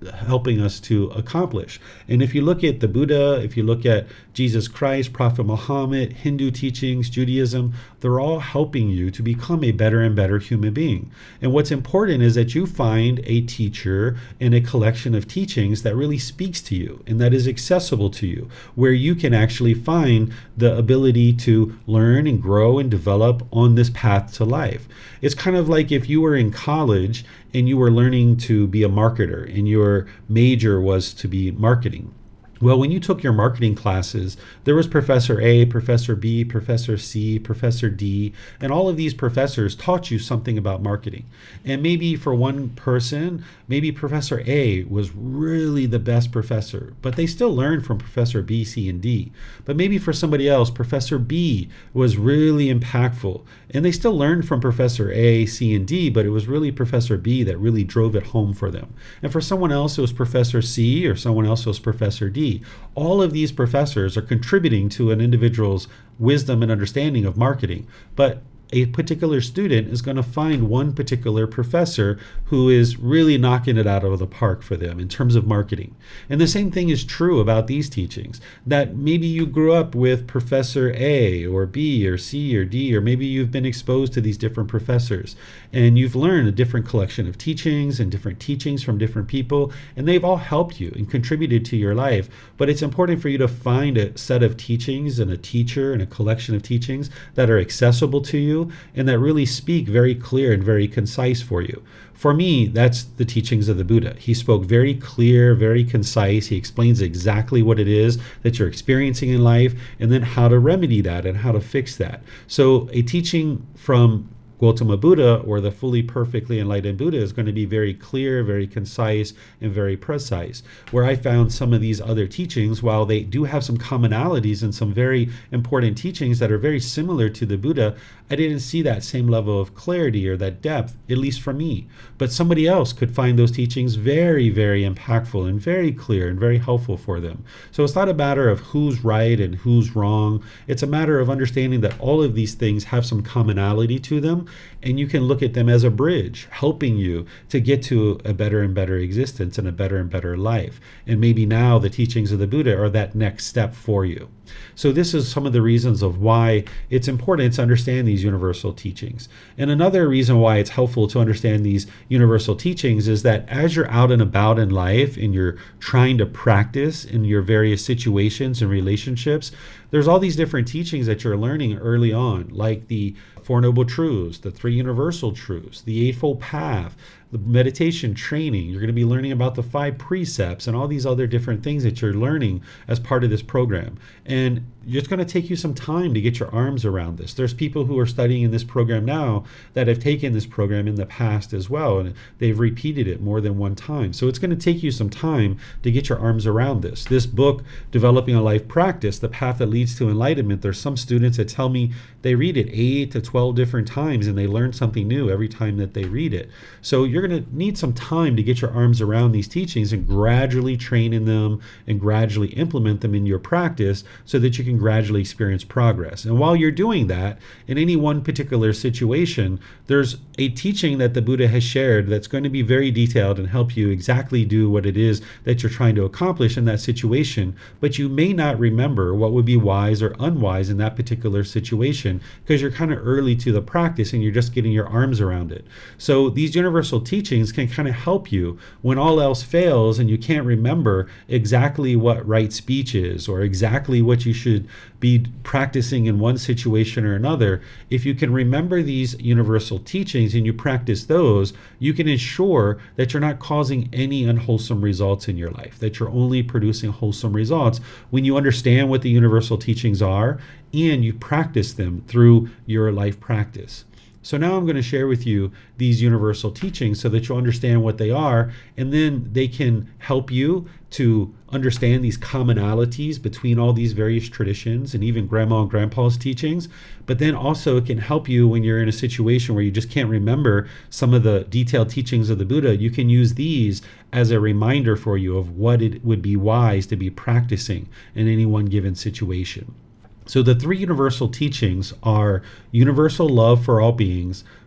helping us to accomplish. And if you look at the Buddha, if you look at Jesus Christ, Prophet Muhammad, Hindu teachings, Judaism, they're all helping you to become a better and better human being. And what's important is that you find a teacher and a collection of teachings that really speaks to you and that is accessible to you, where you can actually find the ability to learn and grow and develop on this path to life. It's kind of like if you were in college and you were learning to be a marketer and your major was to be marketing. Well, when you took your marketing classes, there was Professor A, Professor B, Professor C, Professor D, and all of these professors taught you something about marketing. And maybe for one person, maybe Professor A was really the best professor, but they still learned from Professor B, C, and D. But maybe for somebody else, Professor B was really impactful, and they still learned from Professor A, C, and D, but it was really Professor B that really drove it home for them. And for someone else, it was Professor C, or someone else, it was Professor D. All of these professors are contributing to an individual's wisdom and understanding of marketing, but a particular student is going to find one particular professor who is really knocking it out of the park for them in terms of marketing. And the same thing is true about these teachings, that maybe you grew up with Professor A or B or C or D, or maybe you've been exposed to these different professors and you've learned a different collection of teachings and different teachings from different people, and they've all helped you and contributed to your life. But it's important for you to find a set of teachings and a teacher and a collection of teachings that are accessible to you and that really speak very clear and very concise for you. For me, that's the teachings of the Buddha. He spoke very clear, very concise. He explains exactly what it is that you're experiencing in life and then how to remedy that and how to fix that. So a teaching from Gautama Buddha, or the fully perfectly enlightened Buddha, is going to be very clear, very concise, and very precise. Where I found some of these other teachings, while they do have some commonalities and some very important teachings that are very similar to the Buddha, I didn't see that same level of clarity or that depth, at least for me. But somebody else could find those teachings very, very impactful and very clear and very helpful for them. So it's not a matter of who's right and who's wrong. It's a matter of understanding that all of these things have some commonality to them, and you can look at them as a bridge, helping you to get to a better and better existence and a better and better life. And maybe now the teachings of the Buddha are that next step for you. So this is some of the reasons of why it's important to understand these universal teachings. And another reason why it's helpful to understand these universal teachings is that as you're out and about in life and you're trying to practice in your various situations and relationships, there's all these different teachings that you're learning early on, like the Four Noble Truths, the Three Universal Truths, the Eightfold Path, the meditation training. You're going to be learning about the 5 precepts and all these other different things that you're learning as part of this program. And it's going to take you some time to get your arms around this. There's people who are studying in this program now that have taken this program in the past as well, and they've repeated it more than one time. So it's going to take you some time to get your arms around this. This book, Developing a Life Practice, The Path That Leads to Enlightenment, there's some students that tell me they read it 8 to 12 different times and they learn something new every time that they read it. So you're going to need some time to get your arms around these teachings and gradually train in them and gradually implement them in your practice so that you can gradually experience progress. And while you're doing that, in any one particular situation, there's a teaching that the Buddha has shared that's going to be very detailed and help you exactly do what it is that you're trying to accomplish in that situation, but you may not remember what would be wise or unwise in that particular situation because you're kind of early to the practice and you're just getting your arms around it. So these universal teachings can kind of help you when all else fails and you can't remember exactly what right speech is or exactly what you should be practicing in one situation or another. If you can remember these universal teachings and you practice those, you can ensure that you're not causing any unwholesome results in your life, that you're only producing wholesome results when you understand what the universal teachings are and you practice them through your life practice. So now I'm going to share with you these universal teachings so that you'll understand what they are, and then they can help you to understand these commonalities between all these various traditions and even grandma and grandpa's teachings. But then also it can help you when you're in a situation where you just can't remember some of the detailed teachings of the Buddha. You can use these as a reminder for you of what it would be wise to be practicing in any one given situation. So the 3 universal teachings are universal love for all beings,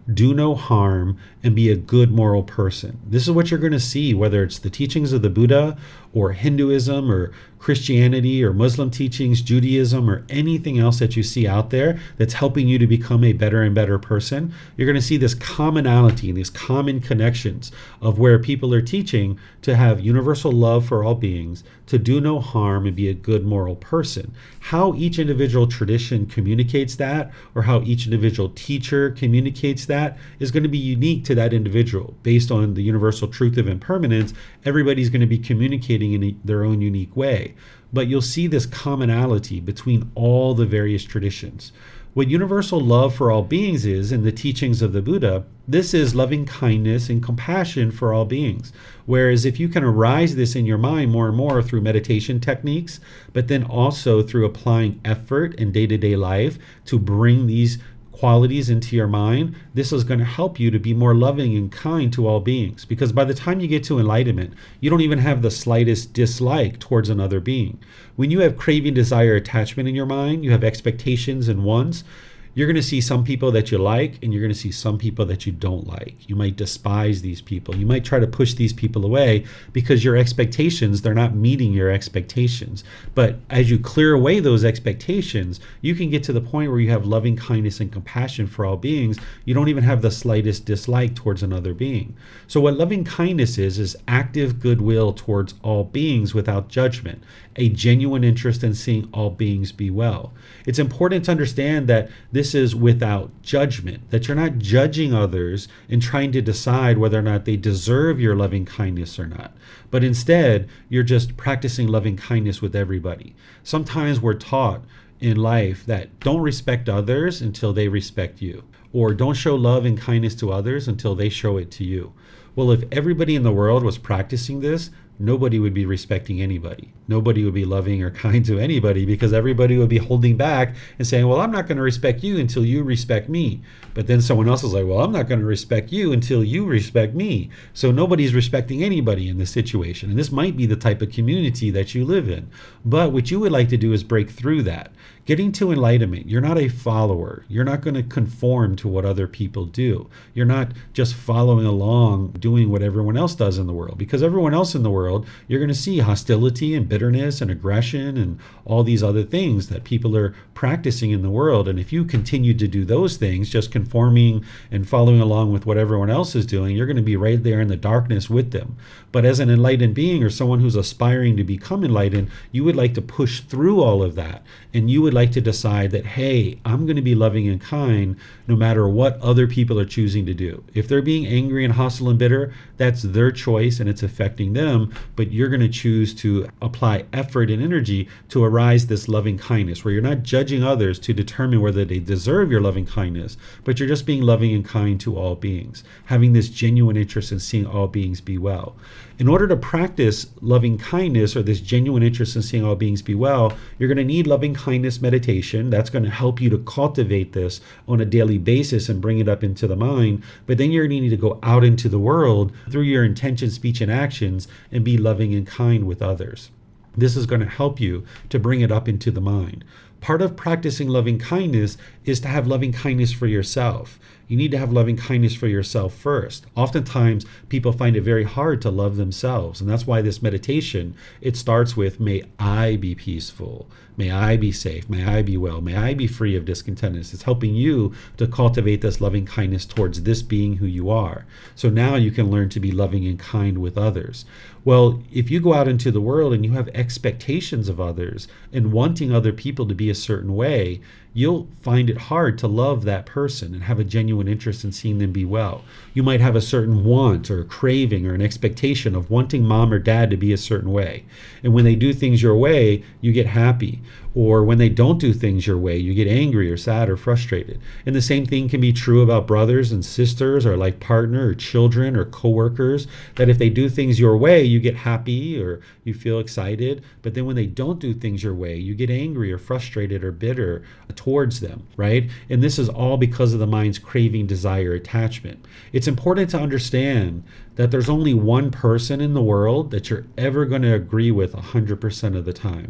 do no harm, and be a good moral person. This is what you're going to see, whether it's the teachings of the Buddha or Hinduism or Christianity or Muslim teachings, Judaism, or anything else that you see out there that's helping you to become a better and better person. You're going to see this commonality and these common connections of where people are teaching to have universal love for all beings, to do no harm, and be a good moral person. How each individual tradition communicates that, or how each individual teacher communicates that, is going to be unique to that individual. Based on the universal truth of impermanence, everybody's going to be communicating in their own unique way. But you'll see this commonality between all the various traditions. What universal love for all beings is in the teachings of the Buddha, this is loving kindness and compassion for all beings. Whereas if you can arise this in your mind more and more through meditation techniques, but then also through applying effort in day-to-day life to bring these qualities into your mind, this is going to help you to be more loving and kind to all beings. Because by the time you get to enlightenment, you don't even have the slightest dislike towards another being. When you have craving, desire, attachment in your mind, you have expectations and wants, you're going to see some people that you like, and you're going to see some people that you don't like. You might despise these people. You might try to push these people away because your expectations, they're not meeting your expectations. But as you clear away those expectations, you can get to the point where you have loving kindness and compassion for all beings. You don't even have the slightest dislike towards another being. So what loving kindness is active goodwill towards all beings without judgment, a genuine interest in seeing all beings be well. It's important to understand that this is without judgment, that you're not judging others and trying to decide whether or not they deserve your loving kindness or not. But instead, you're just practicing loving kindness with everybody. Sometimes we're taught in life that don't respect others until they respect you, or don't show love and kindness to others until they show it to you. Well, if everybody in the world was practicing this, nobody would be respecting anybody. Nobody would be loving or kind to anybody, because everybody would be holding back and saying, well, I'm not going to respect you until you respect me. But then someone else is like, well, I'm not going to respect you until you respect me. So nobody's respecting anybody in this situation. And this might be the type of community that you live in. But what you would like to do is break through that. Getting to enlightenment, you're not a follower. You're not going to conform to what other people do. You're not just following along, doing what everyone else does in the world. Because everyone else in the world, you're going to see hostility and bitterness and aggression and all these other things that people are practicing in the world. And if you continue to do those things, just conforming and following along with what everyone else is doing, you're going to be right there in the darkness with them. But as an enlightened being, or someone who's aspiring to become enlightened, you would like to push through all of that. And you would like to decide that, hey, I'm going to be loving and kind no matter what other people are choosing to do. If they're being angry and hostile and bitter, that's their choice and it's affecting them. But you're going to choose to apply effort and energy to arise this loving kindness, where you're not judging others to determine whether they deserve your loving kindness, but you're just being loving and kind to all beings, having this genuine interest in seeing all beings be well. In order to practice loving kindness, or this genuine interest in seeing all beings be well, you're going to need loving kindness meditation. That's going to help you to cultivate this on a daily basis and bring it up into the mind. But then you're going to need to go out into the world through your intention, speech, and actions and be loving and kind with others. This is going to help you to bring it up into the mind. Part of practicing loving kindness is to have loving kindness for yourself. You need to have loving kindness for yourself first. Oftentimes, people find it very hard to love themselves. And that's why this meditation, it starts with, may I be peaceful. May I be safe. May I be well. May I be free of discontentedness. It's helping you to cultivate this loving kindness towards this being who you are. So now you can learn to be loving and kind with others. Well, if you go out into the world and you have expectations of others and wanting other people to be a certain way, you'll find it hard to love that person and have a genuine interest in seeing them be well. You might have a certain want or a craving or an expectation of wanting mom or dad to be a certain way. And when they do things your way, you get happy. Or when they don't do things your way, you get angry or sad or frustrated. And the same thing can be true about brothers and sisters or life partner or children or coworkers, that if they do things your way, you get happy or you feel excited. But then when they don't do things your way, you get angry or frustrated or bitter towards them, right? And this is all because of the mind's craving, desire, attachment. It's important to understand that there's only one person in the world that you're ever going to agree with 100% of the time.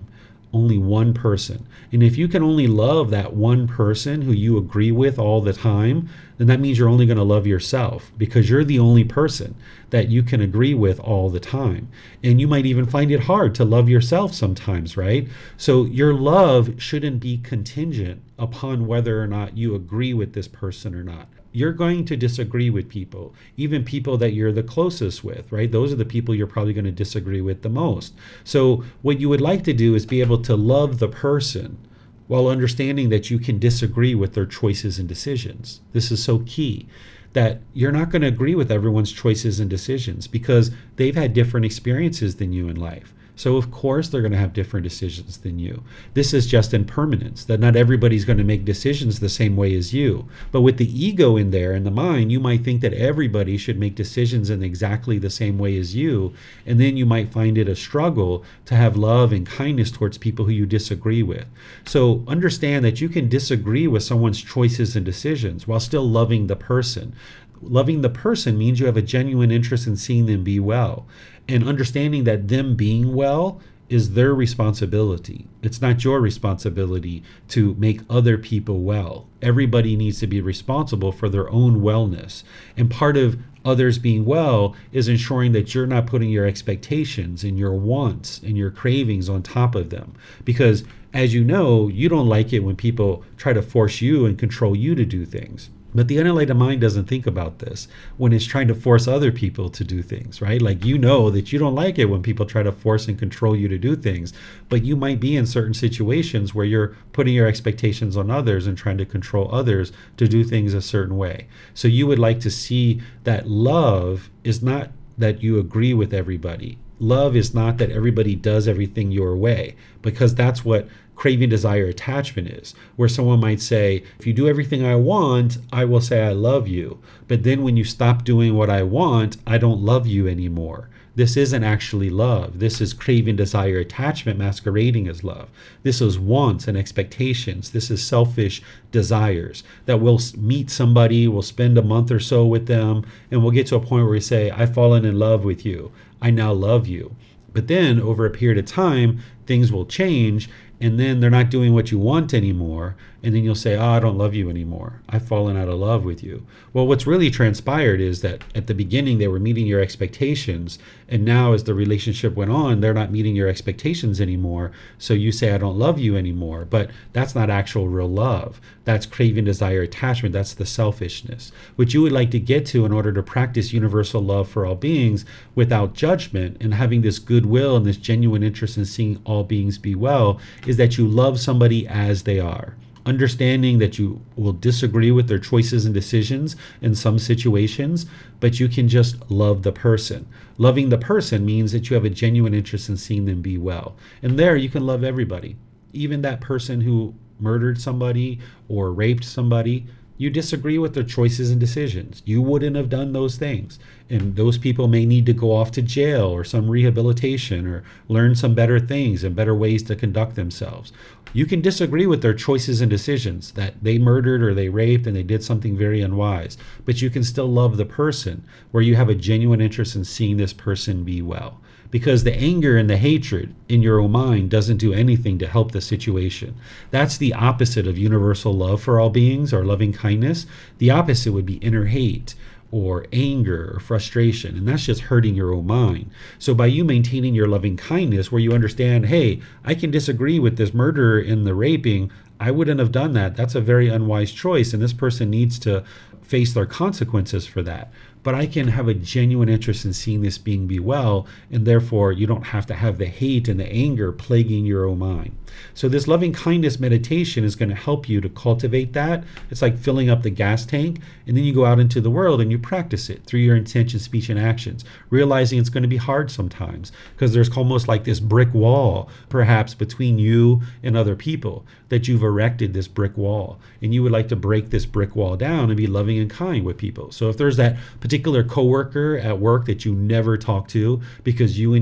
only one person. And if you can only love that one person who you agree with all the time, then that means you're only going to love yourself, because you're the only person that you can agree with all the time. And you might even find it hard to love yourself sometimes, right? So your love shouldn't be contingent upon whether or not you agree with this person or not. You're going to disagree with people, even people that you're the closest with, right? Those are the people you're probably going to disagree with the most. So what you would like to do is be able to love the person while understanding that you can disagree with their choices and decisions. This is so key, that you're not going to agree with everyone's choices and decisions because they've had different experiences than you in life. So of course they're going to have different decisions than you. This is just impermanence, that not everybody's going to make decisions the same way as you. But with the ego in there, in the mind, you might think that everybody should make decisions in exactly the same way as you. And then you might find it a struggle to have love and kindness towards people who you disagree with. So understand that you can disagree with someone's choices and decisions while still loving the person. Loving the person means you have a genuine interest in seeing them be well, and understanding that them being well is their responsibility. It's not your responsibility to make other people well. Everybody needs to be responsible for their own wellness. And part of others being well is ensuring that you're not putting your expectations and your wants and your cravings on top of them. Because as you know, you don't like it when people try to force you and control you to do things. But the unenlightened mind doesn't think about this when it's trying to force other people to do things, right? Like, you know that you don't like it when people try to force and control you to do things, but you might be in certain situations where you're putting your expectations on others and trying to control others to do things a certain way. So you would like to see that love is not that you agree with everybody. Love is not that everybody does everything your way, because that's what craving, desire, attachment is, where someone might say, if you do everything I want, I will say I love you. But then when you stop doing what I want, I don't love you anymore. This isn't actually love. This is craving, desire, attachment masquerading as love. This is wants and expectations. This is selfish desires that we'll meet somebody, we'll spend a month or so with them, and we'll get to a point where we say, I've fallen in love with you. I now love you. But then over a period of time, things will change, and then they're not doing what you want anymore. And then you'll say, oh, I don't love you anymore. I've fallen out of love with you. Well, what's really transpired is that at the beginning, they were meeting your expectations. And now as the relationship went on, they're not meeting your expectations anymore. So you say, I don't love you anymore. But that's not actual real love. That's craving, desire, attachment. That's the selfishness, which you would like to get to in order to practice universal love for all beings without judgment, and having this goodwill and this genuine interest in seeing all beings be well, is that you love somebody as they are. Understanding that you will disagree with their choices and decisions in some situations, but you can just love the person. Loving the person means that you have a genuine interest in seeing them be well. And there you can love everybody. Even that person who murdered somebody or raped somebody, you disagree with their choices and decisions. You wouldn't have done those things. And those people may need to go off to jail or some rehabilitation or learn some better things and better ways to conduct themselves. You can disagree with their choices and decisions, that they murdered or they raped and they did something very unwise, but you can still love the person, where you have a genuine interest in seeing this person be well. Because the anger and the hatred in your own mind doesn't do anything to help the situation. That's the opposite of universal love for all beings, or loving kindness. The opposite would be inner hate or anger or frustration, and that's just hurting your own mind. So by you maintaining your loving kindness, where you understand, hey, I can disagree with this murderer and the raping, I wouldn't have done that. That's a very unwise choice, and this person needs to face their consequences for that. But I can have a genuine interest in seeing this being be well, and therefore you don't have to have the hate and the anger plaguing your own mind. So this loving kindness meditation is going to help you to cultivate that. It's like filling up the gas tank, and then you go out into the world and you practice it through your intention, speech, and actions, realizing it's going to be hard sometimes, because there's almost like this brick wall, perhaps, between you and other people, that you've erected this brick wall, and you would like to break this brick wall down and be loving and kind with people. So if there's that particular coworker at work that you never talk to because you and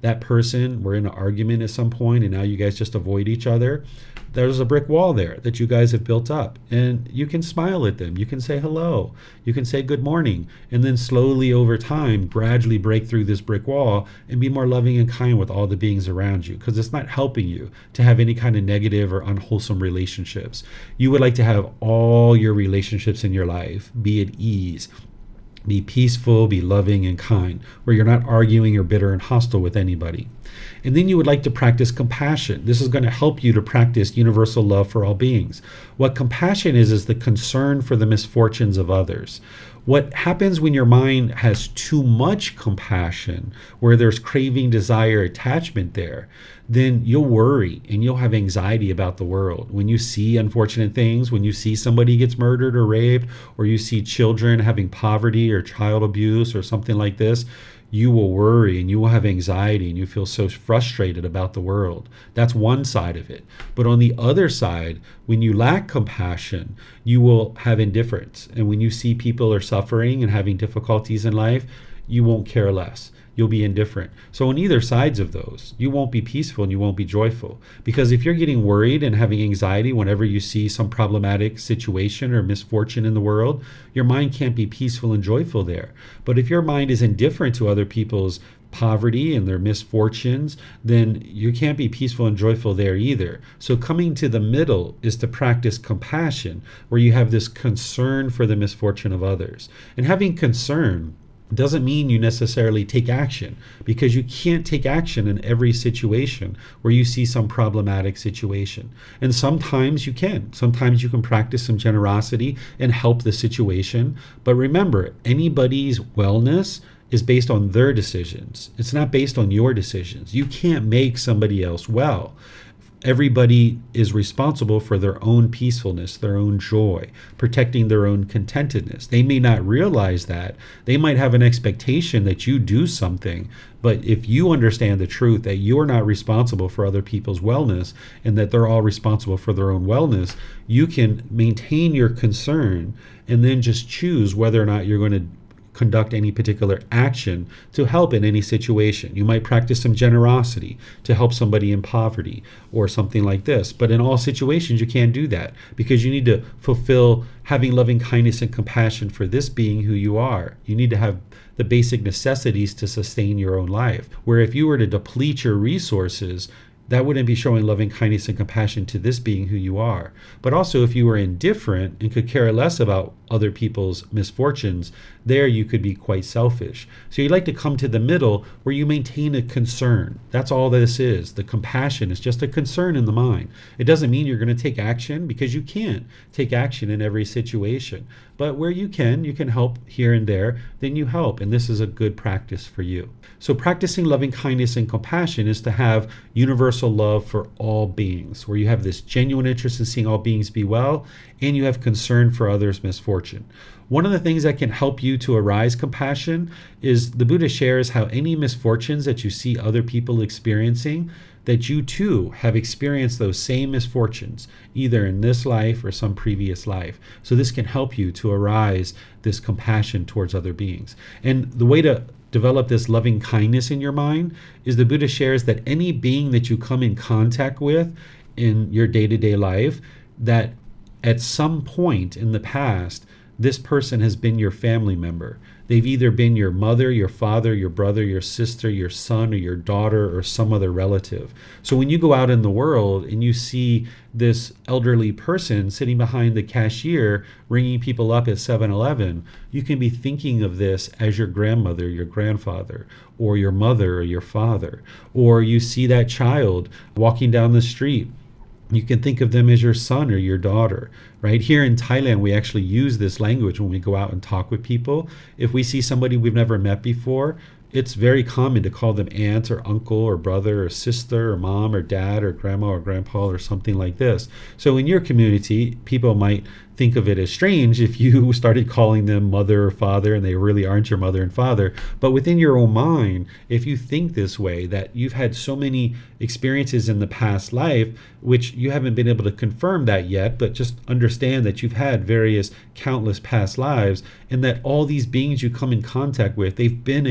that person were in an argument at some point and now you guys just avoid each other, there's a brick wall there that you guys have built up, and you can smile at them. You can say hello. You can say good morning, and then slowly over time, gradually break through this brick wall and be more loving and kind with all the beings around you, because it's not helping you to have any kind of negative or unwholesome relationships. You would like to have all your relationships in your life be at ease, be peaceful, be loving and kind, where you're not arguing or bitter and hostile with anybody. And then you would like to practice compassion. This is going to help you to practice universal love for all beings. What compassion is the concern for the misfortunes of others. What happens when your mind has too much compassion, where there's craving, desire, attachment there, then you'll worry and you'll have anxiety about the world. When you see unfortunate things, when you see somebody gets murdered or raped, or you see children having poverty or child abuse or something like this, you will worry and you will have anxiety and you feel so frustrated about the world. That's one side of it. But on the other side, when you lack compassion, you will have indifference. And when you see people are suffering and having difficulties in life, you won't care less. You'll be indifferent. So on either sides of those, you won't be peaceful and you won't be joyful. Because if you're getting worried and having anxiety whenever you see some problematic situation or misfortune in the world, your mind can't be peaceful and joyful there. But if your mind is indifferent to other people's poverty and their misfortunes, then you can't be peaceful and joyful there either. So coming to the middle is to practice compassion, where you have this concern for the misfortune of others. And having concern doesn't mean you necessarily take action, because you can't take action in every situation where you see some problematic situation. And sometimes you can. Sometimes you can practice some generosity and help the situation. But remember, anybody's wellness is based on their decisions. It's not based on your decisions. You can't make somebody else well. Everybody is responsible for their own peacefulness, their own joy, protecting their own contentedness. They may not realize that. They might have an expectation that you do something, but if you understand the truth that you're not responsible for other people's wellness and that they're all responsible for their own wellness, you can maintain your concern and then just choose whether or not you're going to conduct any particular action to help in any situation. You might practice some generosity to help somebody in poverty or something like this. But in all situations, you can't do that, because you need to fulfill having loving kindness and compassion for this being who you are. You need to have the basic necessities to sustain your own life. Where if you were to deplete your resources, that wouldn't be showing loving kindness and compassion to this being who you are. But also, if you were indifferent and could care less about other people's misfortunes, there you could be quite selfish. So you'd like to come to the middle where you maintain a concern. That's all this is. The compassion is just a concern in the mind. It doesn't mean you're going to take action, because you can't take action in every situation. But where you can help here and there, then you help. And this is a good practice for you. So practicing loving kindness and compassion is to have universal love for all beings, where you have this genuine interest in seeing all beings be well, and you have concern for others' misfortune. One of the things that can help you to arise compassion is the Buddha shares how any misfortunes that you see other people experiencing, that you too have experienced those same misfortunes, either in this life or some previous life. So this can help you to arise this compassion towards other beings. And the way to develop this loving kindness in your mind is the Buddha shares that any being that you come in contact with in your day-to-day life, that at some point in the past, this person has been your family member. They've either been your mother, your father, your brother, your sister, your son, or your daughter, or some other relative. So when you go out in the world and you see this elderly person sitting behind the cashier ringing people up at 7-Eleven, you can be thinking of this as your grandmother, your grandfather, or your mother or your father. Or you see that child walking down the street, you can think of them as your son or your daughter. Right here in Thailand, we actually use this language when we go out and talk with people. If we see somebody we've never met before, it's very common to call them aunt or uncle or brother or sister or mom or dad or grandma or grandpa or something like this. So in your community, people might think of it as strange if you started calling them mother or father and they really aren't your mother and father. But within your own mind, if you think this way, that you've had so many experiences in the past life, which you haven't been able to confirm that yet, but just understand that you've had various countless past lives, and that all these beings you come in contact with, they've been a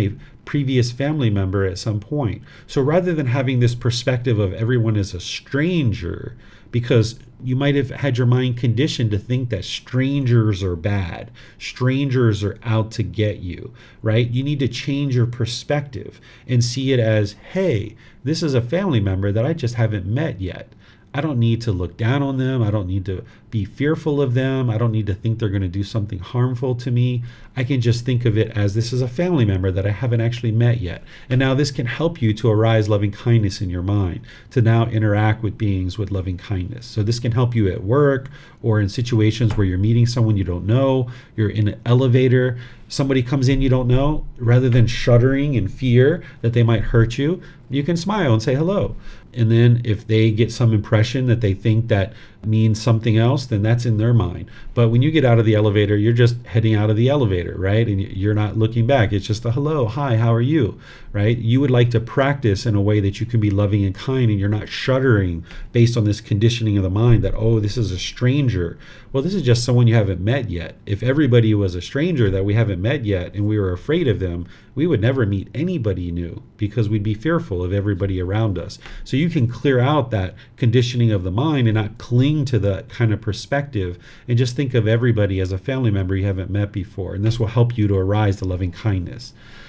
previous family member at some point. So rather than having this perspective of everyone as a stranger, because you might have had your mind conditioned to think that strangers are bad, strangers are out to get you, right? You need to change your perspective and see it as, hey, this is a family member that I just haven't met yet. I don't need to look down on them. I don't need to be fearful of them. I don't need to think they're going to do something harmful to me. I can just think of it as this is a family member that I haven't actually met yet. And now this can help you to arise loving kindness in your mind, to now interact with beings with loving kindness. So this can help you at work or in situations where you're meeting someone you don't know, you're in an elevator, somebody comes in you don't know, rather than shuddering in fear that they might hurt you, you can smile and say hello. And then if they get some impression that they think that means something else, then that's in their mind. But when you get out of the elevator, you're just heading out of the elevator, right? And you're not looking back. It's just a hello, hi, how are you, right? You would like to practice in a way that you can be loving and kind and you're not shuddering based on this conditioning of the mind that, oh, this is a stranger. Well, this is just someone you haven't met yet. If everybody was a stranger that we haven't met yet and we were afraid of them, we would never meet anybody new because we'd be fearful of everybody around us. So you can clear out that conditioning of the mind and not cling to that kind of perspective and just think of everybody as a family member you haven't met before. And this will help you to arise to loving kindness.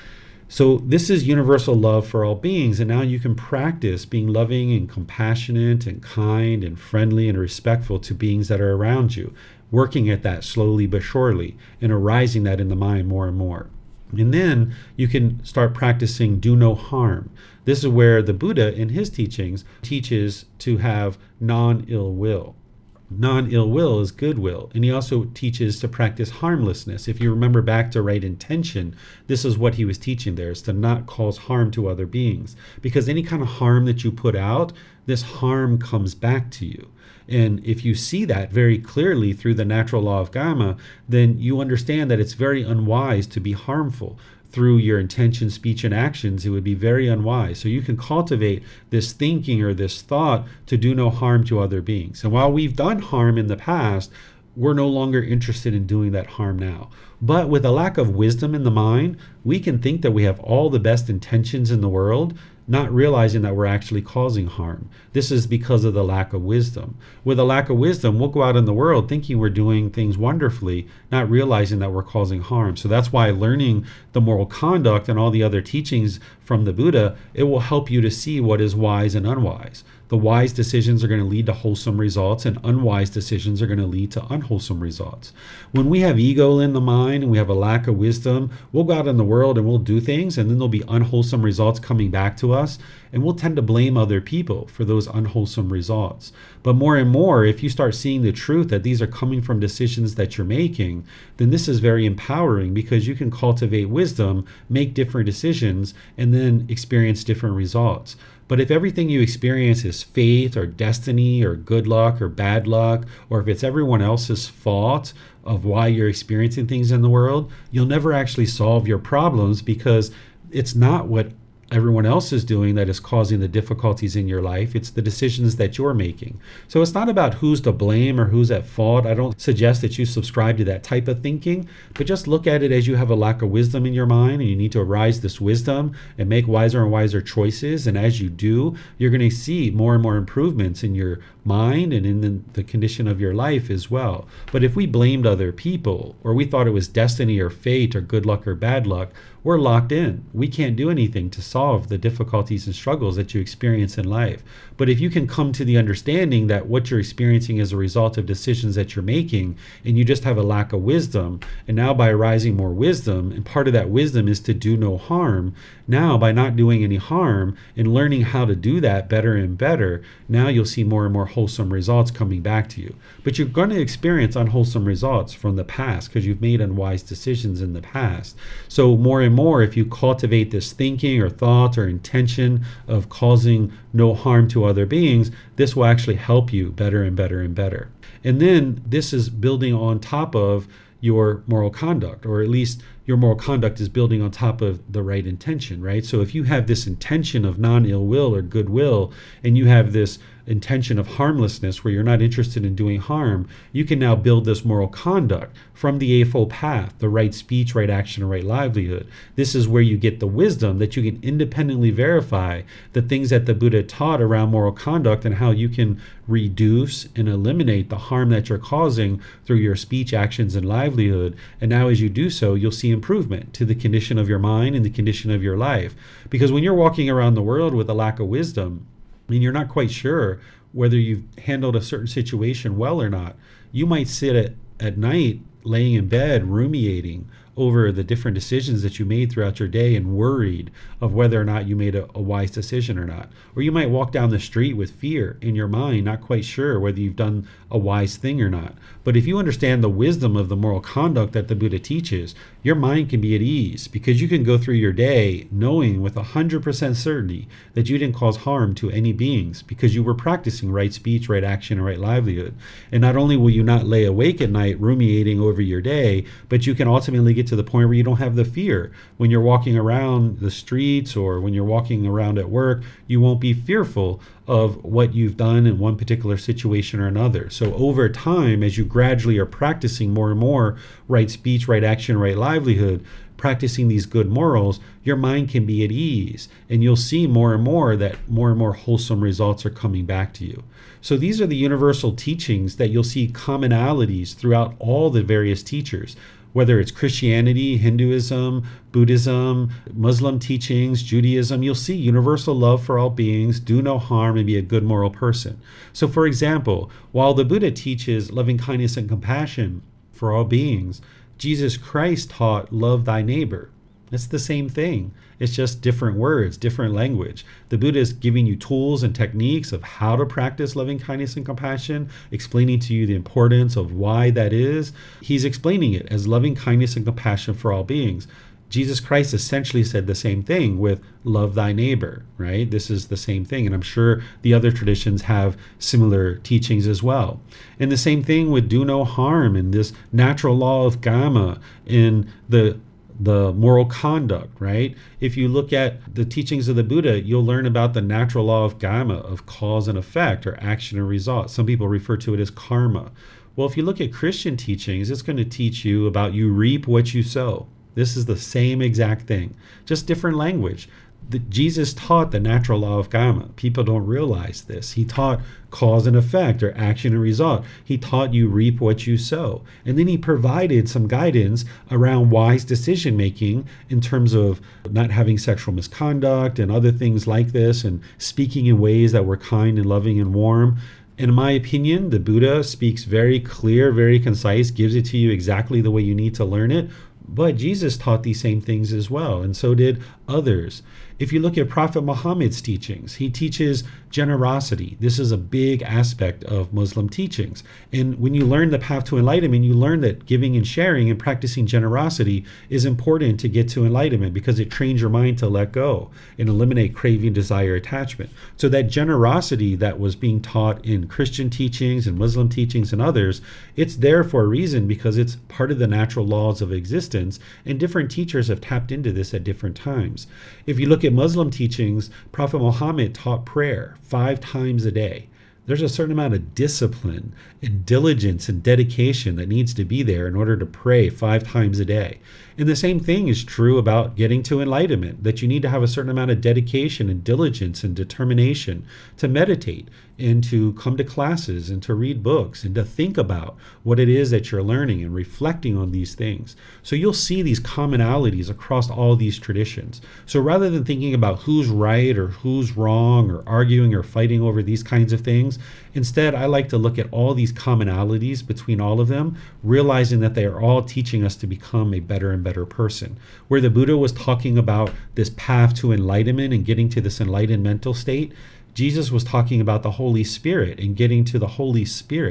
So this is universal love for all beings. And now you can practice being loving and compassionate and kind and friendly and respectful to beings that are around you, working at that slowly but surely and arising that in the mind more and more. And then you can start practicing do no harm. This is where the Buddha in his teachings teaches to have non-ill will. Non-ill will is goodwill. And he also teaches to practice harmlessness. If you remember back to right intention, this is what he was teaching there, is to not cause harm to other beings. Because any kind of harm that you put out, this harm comes back to you. And if you see that very clearly through the natural law of karma, then you understand that it's very unwise to be harmful. Through your intention, speech, and actions, it would be very unwise. So you can cultivate this thinking or this thought to do no harm to other beings. And while we've done harm in the past, we're no longer interested in doing that harm now. But with a lack of wisdom in the mind, we can think that we have all the best intentions in the world, not realizing that we're actually causing harm. This is because of the lack of wisdom. With a lack of wisdom, we'll go out in the world thinking we're doing things wonderfully, not realizing that we're causing harm. So that's why learning the moral conduct and all the other teachings from the Buddha, it will help you to see what is wise and unwise. The wise decisions are going to lead to wholesome results, and unwise decisions are going to lead to unwholesome results. When we have ego in the mind and we have a lack of wisdom, we'll go out in the world and we'll do things, and then there'll be unwholesome results coming back to us, and we'll tend to blame other people for those unwholesome results. But more and more, if you start seeing the truth that these are coming from decisions that you're making, then this is very empowering because you can cultivate wisdom, make different decisions, and then experience different results. But if everything you experience is fate or destiny or good luck or bad luck, or if it's everyone else's fault of why you're experiencing things in the world, you'll never actually solve your problems because it's not what everyone else is doing that is causing the difficulties in your life. It's the decisions that you're making. So it's not about who's to blame or who's at fault. I don't suggest that you subscribe to that type of thinking, but just look at it as you have a lack of wisdom in your mind and you need to arise this wisdom and make wiser and wiser choices. And as you do, you're going to see more and more improvements in your mind and in the condition of your life as well. But if we blamed other people or we thought it was destiny or fate or good luck or bad luck, we're locked in. We can't do anything to solve the difficulties and struggles that you experience in life. But if you can come to the understanding that what you're experiencing is a result of decisions that you're making, and you just have a lack of wisdom, and now by arising more wisdom, and part of that wisdom is to do no harm, now by not doing any harm and learning how to do that better and better, now you'll see more and more wholesome results coming back to you. But you're going to experience unwholesome results from the past because you've made unwise decisions in the past. So more and more, if you cultivate this thinking or thought or intention of causing no harm to other beings, this will actually help you better and better and better. And then this is building on top of your moral conduct, or at least your moral conduct is building on top of the right intention, right? So if you have this intention of non-ill will or goodwill, and you have this intention of harmlessness where you're not interested in doing harm, you can now build this moral conduct from the Eightfold Path, the right speech, right action, and right livelihood. This is where you get the wisdom that you can independently verify the things that the Buddha taught around moral conduct and how you can reduce and eliminate the harm that you're causing through your speech, actions, and livelihood. And now as you do so, you'll see improvement to the condition of your mind and the condition of your life. Because when you're walking around the world with a lack of wisdom, and you're not quite sure whether you've handled a certain situation well or not, you might sit at night laying in bed ruminating over the different decisions that you made throughout your day and worried of whether or not you made a wise decision or not. Or you might walk down the street with fear in your mind, not quite sure whether you've done a wise thing or not. But if you understand the wisdom of the moral conduct that the Buddha teaches, your mind can be at ease because you can go through your day knowing with 100% certainty that you didn't cause harm to any beings because you were practicing right speech, right action, and right livelihood. And not only will you not lay awake at night ruminating over your day, but you can ultimately get to the point where you don't have the fear. When you're walking around the streets or when you're walking around at work, you won't be fearful of what you've done in one particular situation or another. So over time, as you gradually are practicing more and more right speech, right action, right livelihood, practicing these good morals, your mind can be at ease, and you'll see more and more that more and more wholesome results are coming back to you. So these are the universal teachings that you'll see commonalities throughout all the various teachers, whether it's Christianity, Hinduism, Buddhism, Muslim teachings, Judaism. You'll see universal love for all beings, do no harm, and be a good moral person. So for example, while the Buddha teaches loving kindness and compassion for all beings, Jesus Christ taught love thy neighbor. It's the same thing. It's just different words, different language. The Buddha is giving you tools and techniques of how to practice loving kindness and compassion, explaining to you the importance of why that is. He's explaining it as loving kindness and compassion for all beings. Jesus Christ essentially said the same thing with love thy neighbor, right? This is the same thing. And I'm sure the other traditions have similar teachings as well. And the same thing with do no harm and this natural law of Dhamma in the moral conduct, right? If you look at the teachings of the Buddha, you'll learn about the natural law of Dhamma, of cause and effect, or action and result. Some people refer to it as karma. Well, if you look at Christian teachings, it's going to teach you about you reap what you sow. This is the same exact thing, just different language. Jesus taught the natural law of Dhamma. People don't realize this. He taught cause and effect, or action and result. He taught you reap what you sow. And then he provided some guidance around wise decision making in terms of not having sexual misconduct and other things like this, and speaking in ways that were kind and loving and warm. In my opinion, the Buddha speaks very clear, very concise, gives it to you exactly the way you need to learn it. But Jesus taught these same things as well, and so did others. If you look at Prophet Muhammad's teachings, he teaches generosity. This is a big aspect of Muslim teachings. And when you learn the path to enlightenment, you learn that giving and sharing and practicing generosity is important to get to enlightenment because it trains your mind to let go and eliminate craving, desire, attachment. So that generosity that was being taught in Christian teachings and Muslim teachings and others, it's there for a reason because it's part of the natural laws of existence, and different teachers have tapped into this at different times. If you look at Muslim teachings, Prophet Muhammad taught prayer 5 times a day. There's a certain amount of discipline and diligence and dedication that needs to be there in order to pray 5 times a day. And the same thing is true about getting to enlightenment, that you need to have a certain amount of dedication and diligence and determination to meditate and to come to classes and to read books and to think about what it is that you're learning and reflecting on these things. So you'll see these commonalities across all these traditions. So rather than thinking about who's right or who's wrong or arguing or fighting over these kinds of things, instead I like to look at all these commonalities between all of them, realizing that they are all teaching us to become a better and better person. Where the Buddha was talking about this path to enlightenment and getting to this enlightened mental state, Jesus was talking about the Holy Spirit and getting to the Holy Spirit,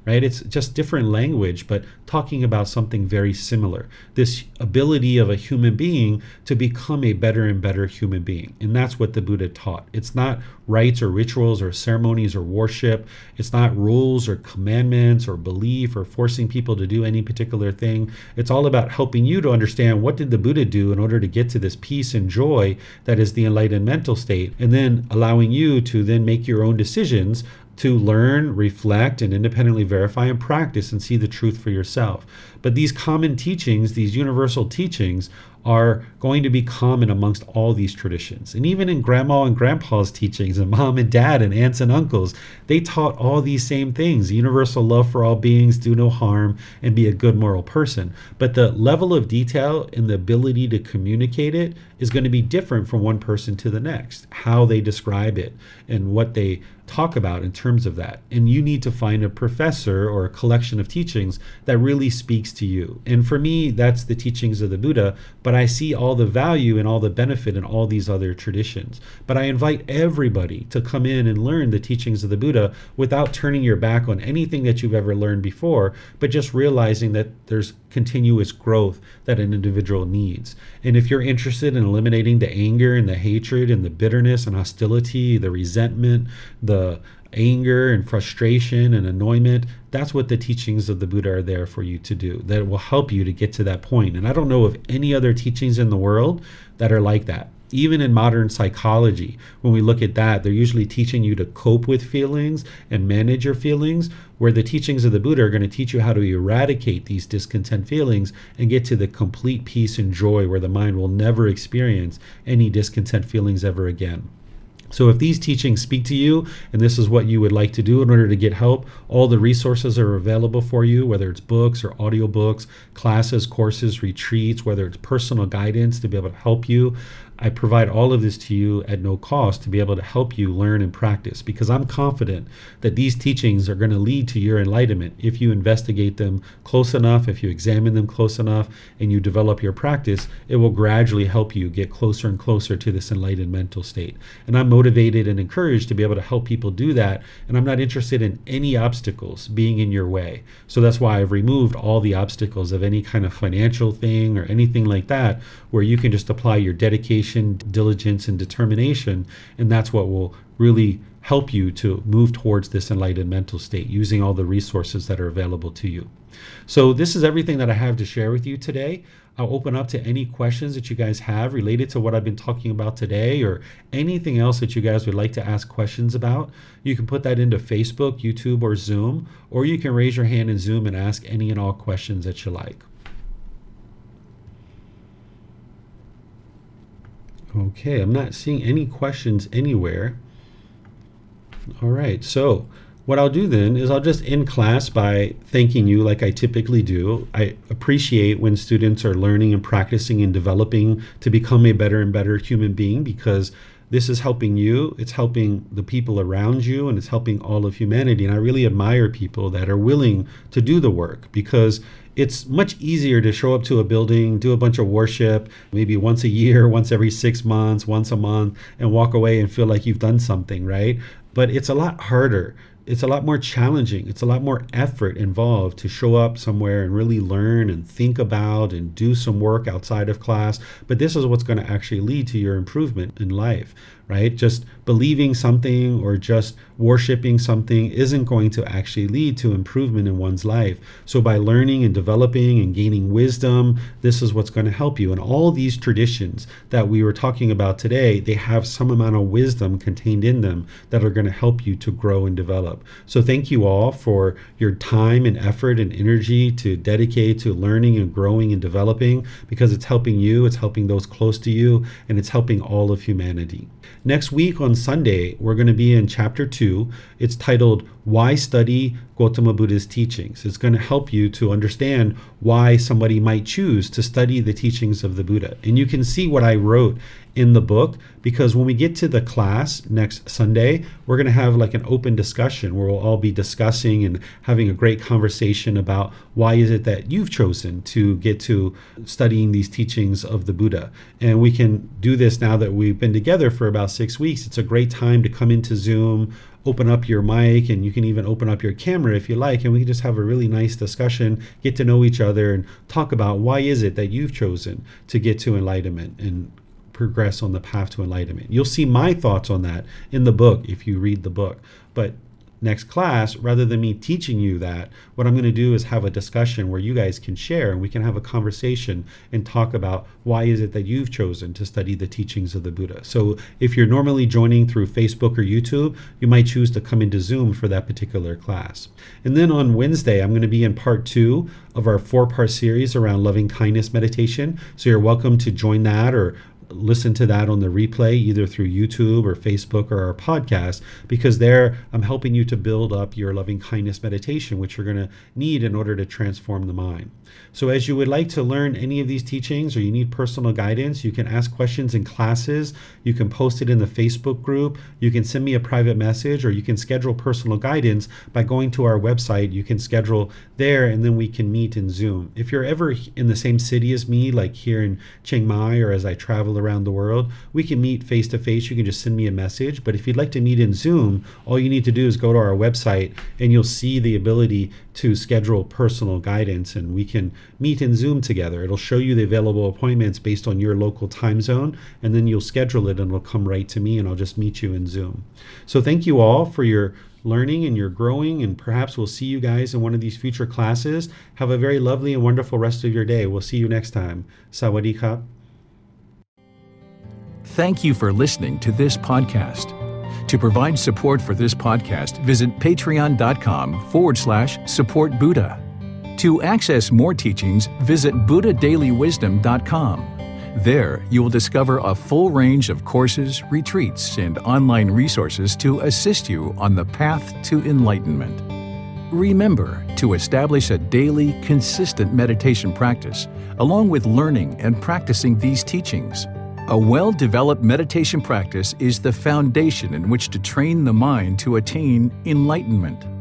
right? It's just different language, but talking about something very similar. This ability of a human being to become a better and better human being. And that's what the Buddha taught. It's not rites or rituals or ceremonies or worship. It's not rules or commandments or belief or forcing people to do any particular thing. It's all about helping you to understand what did the Buddha do in order to get to this peace and joy that is the enlightened mental state, and then allowing you to then make your own decisions to learn, reflect, and independently verify and practice and see the truth for yourself. But these common teachings, these universal teachings, are going to be common amongst all these traditions. And even in grandma and grandpa's teachings, and mom and dad and aunts and uncles, they taught all these same things: universal love for all beings, do no harm, and be a good moral person. But the level of detail and the ability to communicate it is going to be different from one person to the next, how they describe it and what they talk about in terms of that. And you need to find a professor or a collection of teachings that really speaks to you. And for me, that's the teachings of the Buddha, but I see all the value and all the benefit in all these other traditions. But I invite everybody to come in and learn the teachings of the Buddha without turning your back on anything that you've ever learned before, but just realizing that there's continuous growth that an individual needs. And if you're interested in eliminating the anger and the hatred and the bitterness and hostility, the resentment, the anger and frustration and annoyment, that's what the teachings of the Buddha are there for you to do. That will help you to get to that point. And I don't know of any other teachings in the world that are like that. Even in modern psychology, when we look at that, they're usually teaching you to cope with feelings and manage your feelings, where the teachings of the Buddha are going to teach you how to eradicate these discontent feelings and get to the complete peace and joy where the mind will never experience any discontent feelings ever again. So if these teachings speak to you and this is what you would like to do in order to get help, all the resources are available for you, whether it's books or audiobooks, classes, courses, retreats, whether it's personal guidance to be able to help you. I provide all of this to you at no cost to be able to help you learn and practice, because I'm confident that these teachings are going to lead to your enlightenment if you investigate them close enough, if you examine them close enough, and you develop your practice. It will gradually help you get closer and closer to this enlightened mental state. And I'm motivated and encouraged to be able to help people do that, and I'm not interested in any obstacles being in your way. So that's why I've removed all the obstacles of any kind of financial thing or anything like that, where you can just apply your dedication, diligence, and determination, and that's what will really help you to move towards this enlightened mental state using all the resources that are available to you. So this is everything that I have to share with you today. I'll open up to any questions that you guys have related to what I've been talking about today, or anything else that you guys would like to ask questions about. You can put that into Facebook, YouTube, or Zoom, or you can raise your hand in Zoom and ask any and all questions that you like. Okay, I'm not seeing any questions anywhere. All right, so what I'll do then is I'll just end class by thanking you like I typically do. I appreciate when students are learning and practicing and developing to become a better and better human being, because this is helping you, it's helping the people around you, and it's helping all of humanity. And I really admire people that are willing to do the work, because it's much easier to show up to a building, do a bunch of worship, maybe once a year, once every 6 months, once a month, and walk away and feel like you've done something, right? But it's a lot harder. It's a lot more challenging. It's a lot more effort involved to show up somewhere and really learn and think about and do some work outside of class. But this is what's going to actually lead to your improvement in life, right? Just believing something or just worshiping something isn't going to actually lead to improvement in one's life. So by learning and developing and gaining wisdom, this is what's going to help you. And all these traditions that we were talking about today, they have some amount of wisdom contained in them that are going to help you to grow and develop. So thank you all for your time and effort and energy to dedicate to learning and growing and developing, because it's helping you, it's helping those close to you, and it's helping all of humanity. Next week on Sunday, we're going to be in chapter 2. It's titled, Why Study Gautama Buddha's Teachings. It's going to help you to understand why somebody might choose to study the teachings of the Buddha. And you can see what I wrote in the book, because when we get to the class next Sunday, we're going to have like an open discussion where we'll all be discussing and having a great conversation about why is it that you've chosen to get to studying these teachings of the Buddha. And we can do this now that we've been together for about 6 weeks. It's a great time to come into Zoom open up your mic, and you can even open up your camera if you like, and we can just have a really nice discussion, get to know each other, and talk about why is it that you've chosen to get to enlightenment and progress on the path to enlightenment. You'll see my thoughts on that in the book if you read the book. But next class, rather than me teaching you that, what I'm going to do is have a discussion where you guys can share and we can have a conversation and talk about why is it that you've chosen to study the teachings of the Buddha. So if you're normally joining through Facebook or YouTube, you might choose to come into Zoom for that particular class. And then on Wednesday, I'm going to be in part 2 of our 4-part series around loving kindness meditation. So you're welcome to join that or listen to that on the replay, either through YouTube or Facebook or our podcast, because there I'm helping you to build up your loving kindness meditation, which you're going to need in order to transform the mind. So as you would like to learn any of these teachings or you need personal guidance, you can ask questions in classes, you can post it in the Facebook group, you can send me a private message, or you can schedule personal guidance by going to our website. You can schedule there and then we can meet in Zoom. If you're ever in the same city as me, like here in Chiang Mai or as I travel around the world, we can meet face to face. You can just send me a message. But if you'd like to meet in Zoom, all you need to do is go to our website and you'll see the ability to schedule personal guidance, and we can meet in Zoom together. It'll show you the available appointments based on your local time zone, and then you'll schedule it and it'll come right to me and I'll just meet you in Zoom. So thank you all for your learning and your growing, and perhaps we'll see you guys in one of these future classes. Have a very lovely and wonderful rest of your day. We'll see you next time. Sawadee krap. Thank you for listening to this podcast. To provide support for this podcast, visit patreon.com/support Buddha. To access more teachings, visit buddhadailywisdom.com. There, you will discover a full range of courses, retreats, and online resources to assist you on the path to enlightenment. Remember to establish a daily, consistent meditation practice, along with learning and practicing these teachings. A well-developed meditation practice is the foundation in which to train the mind to attain enlightenment.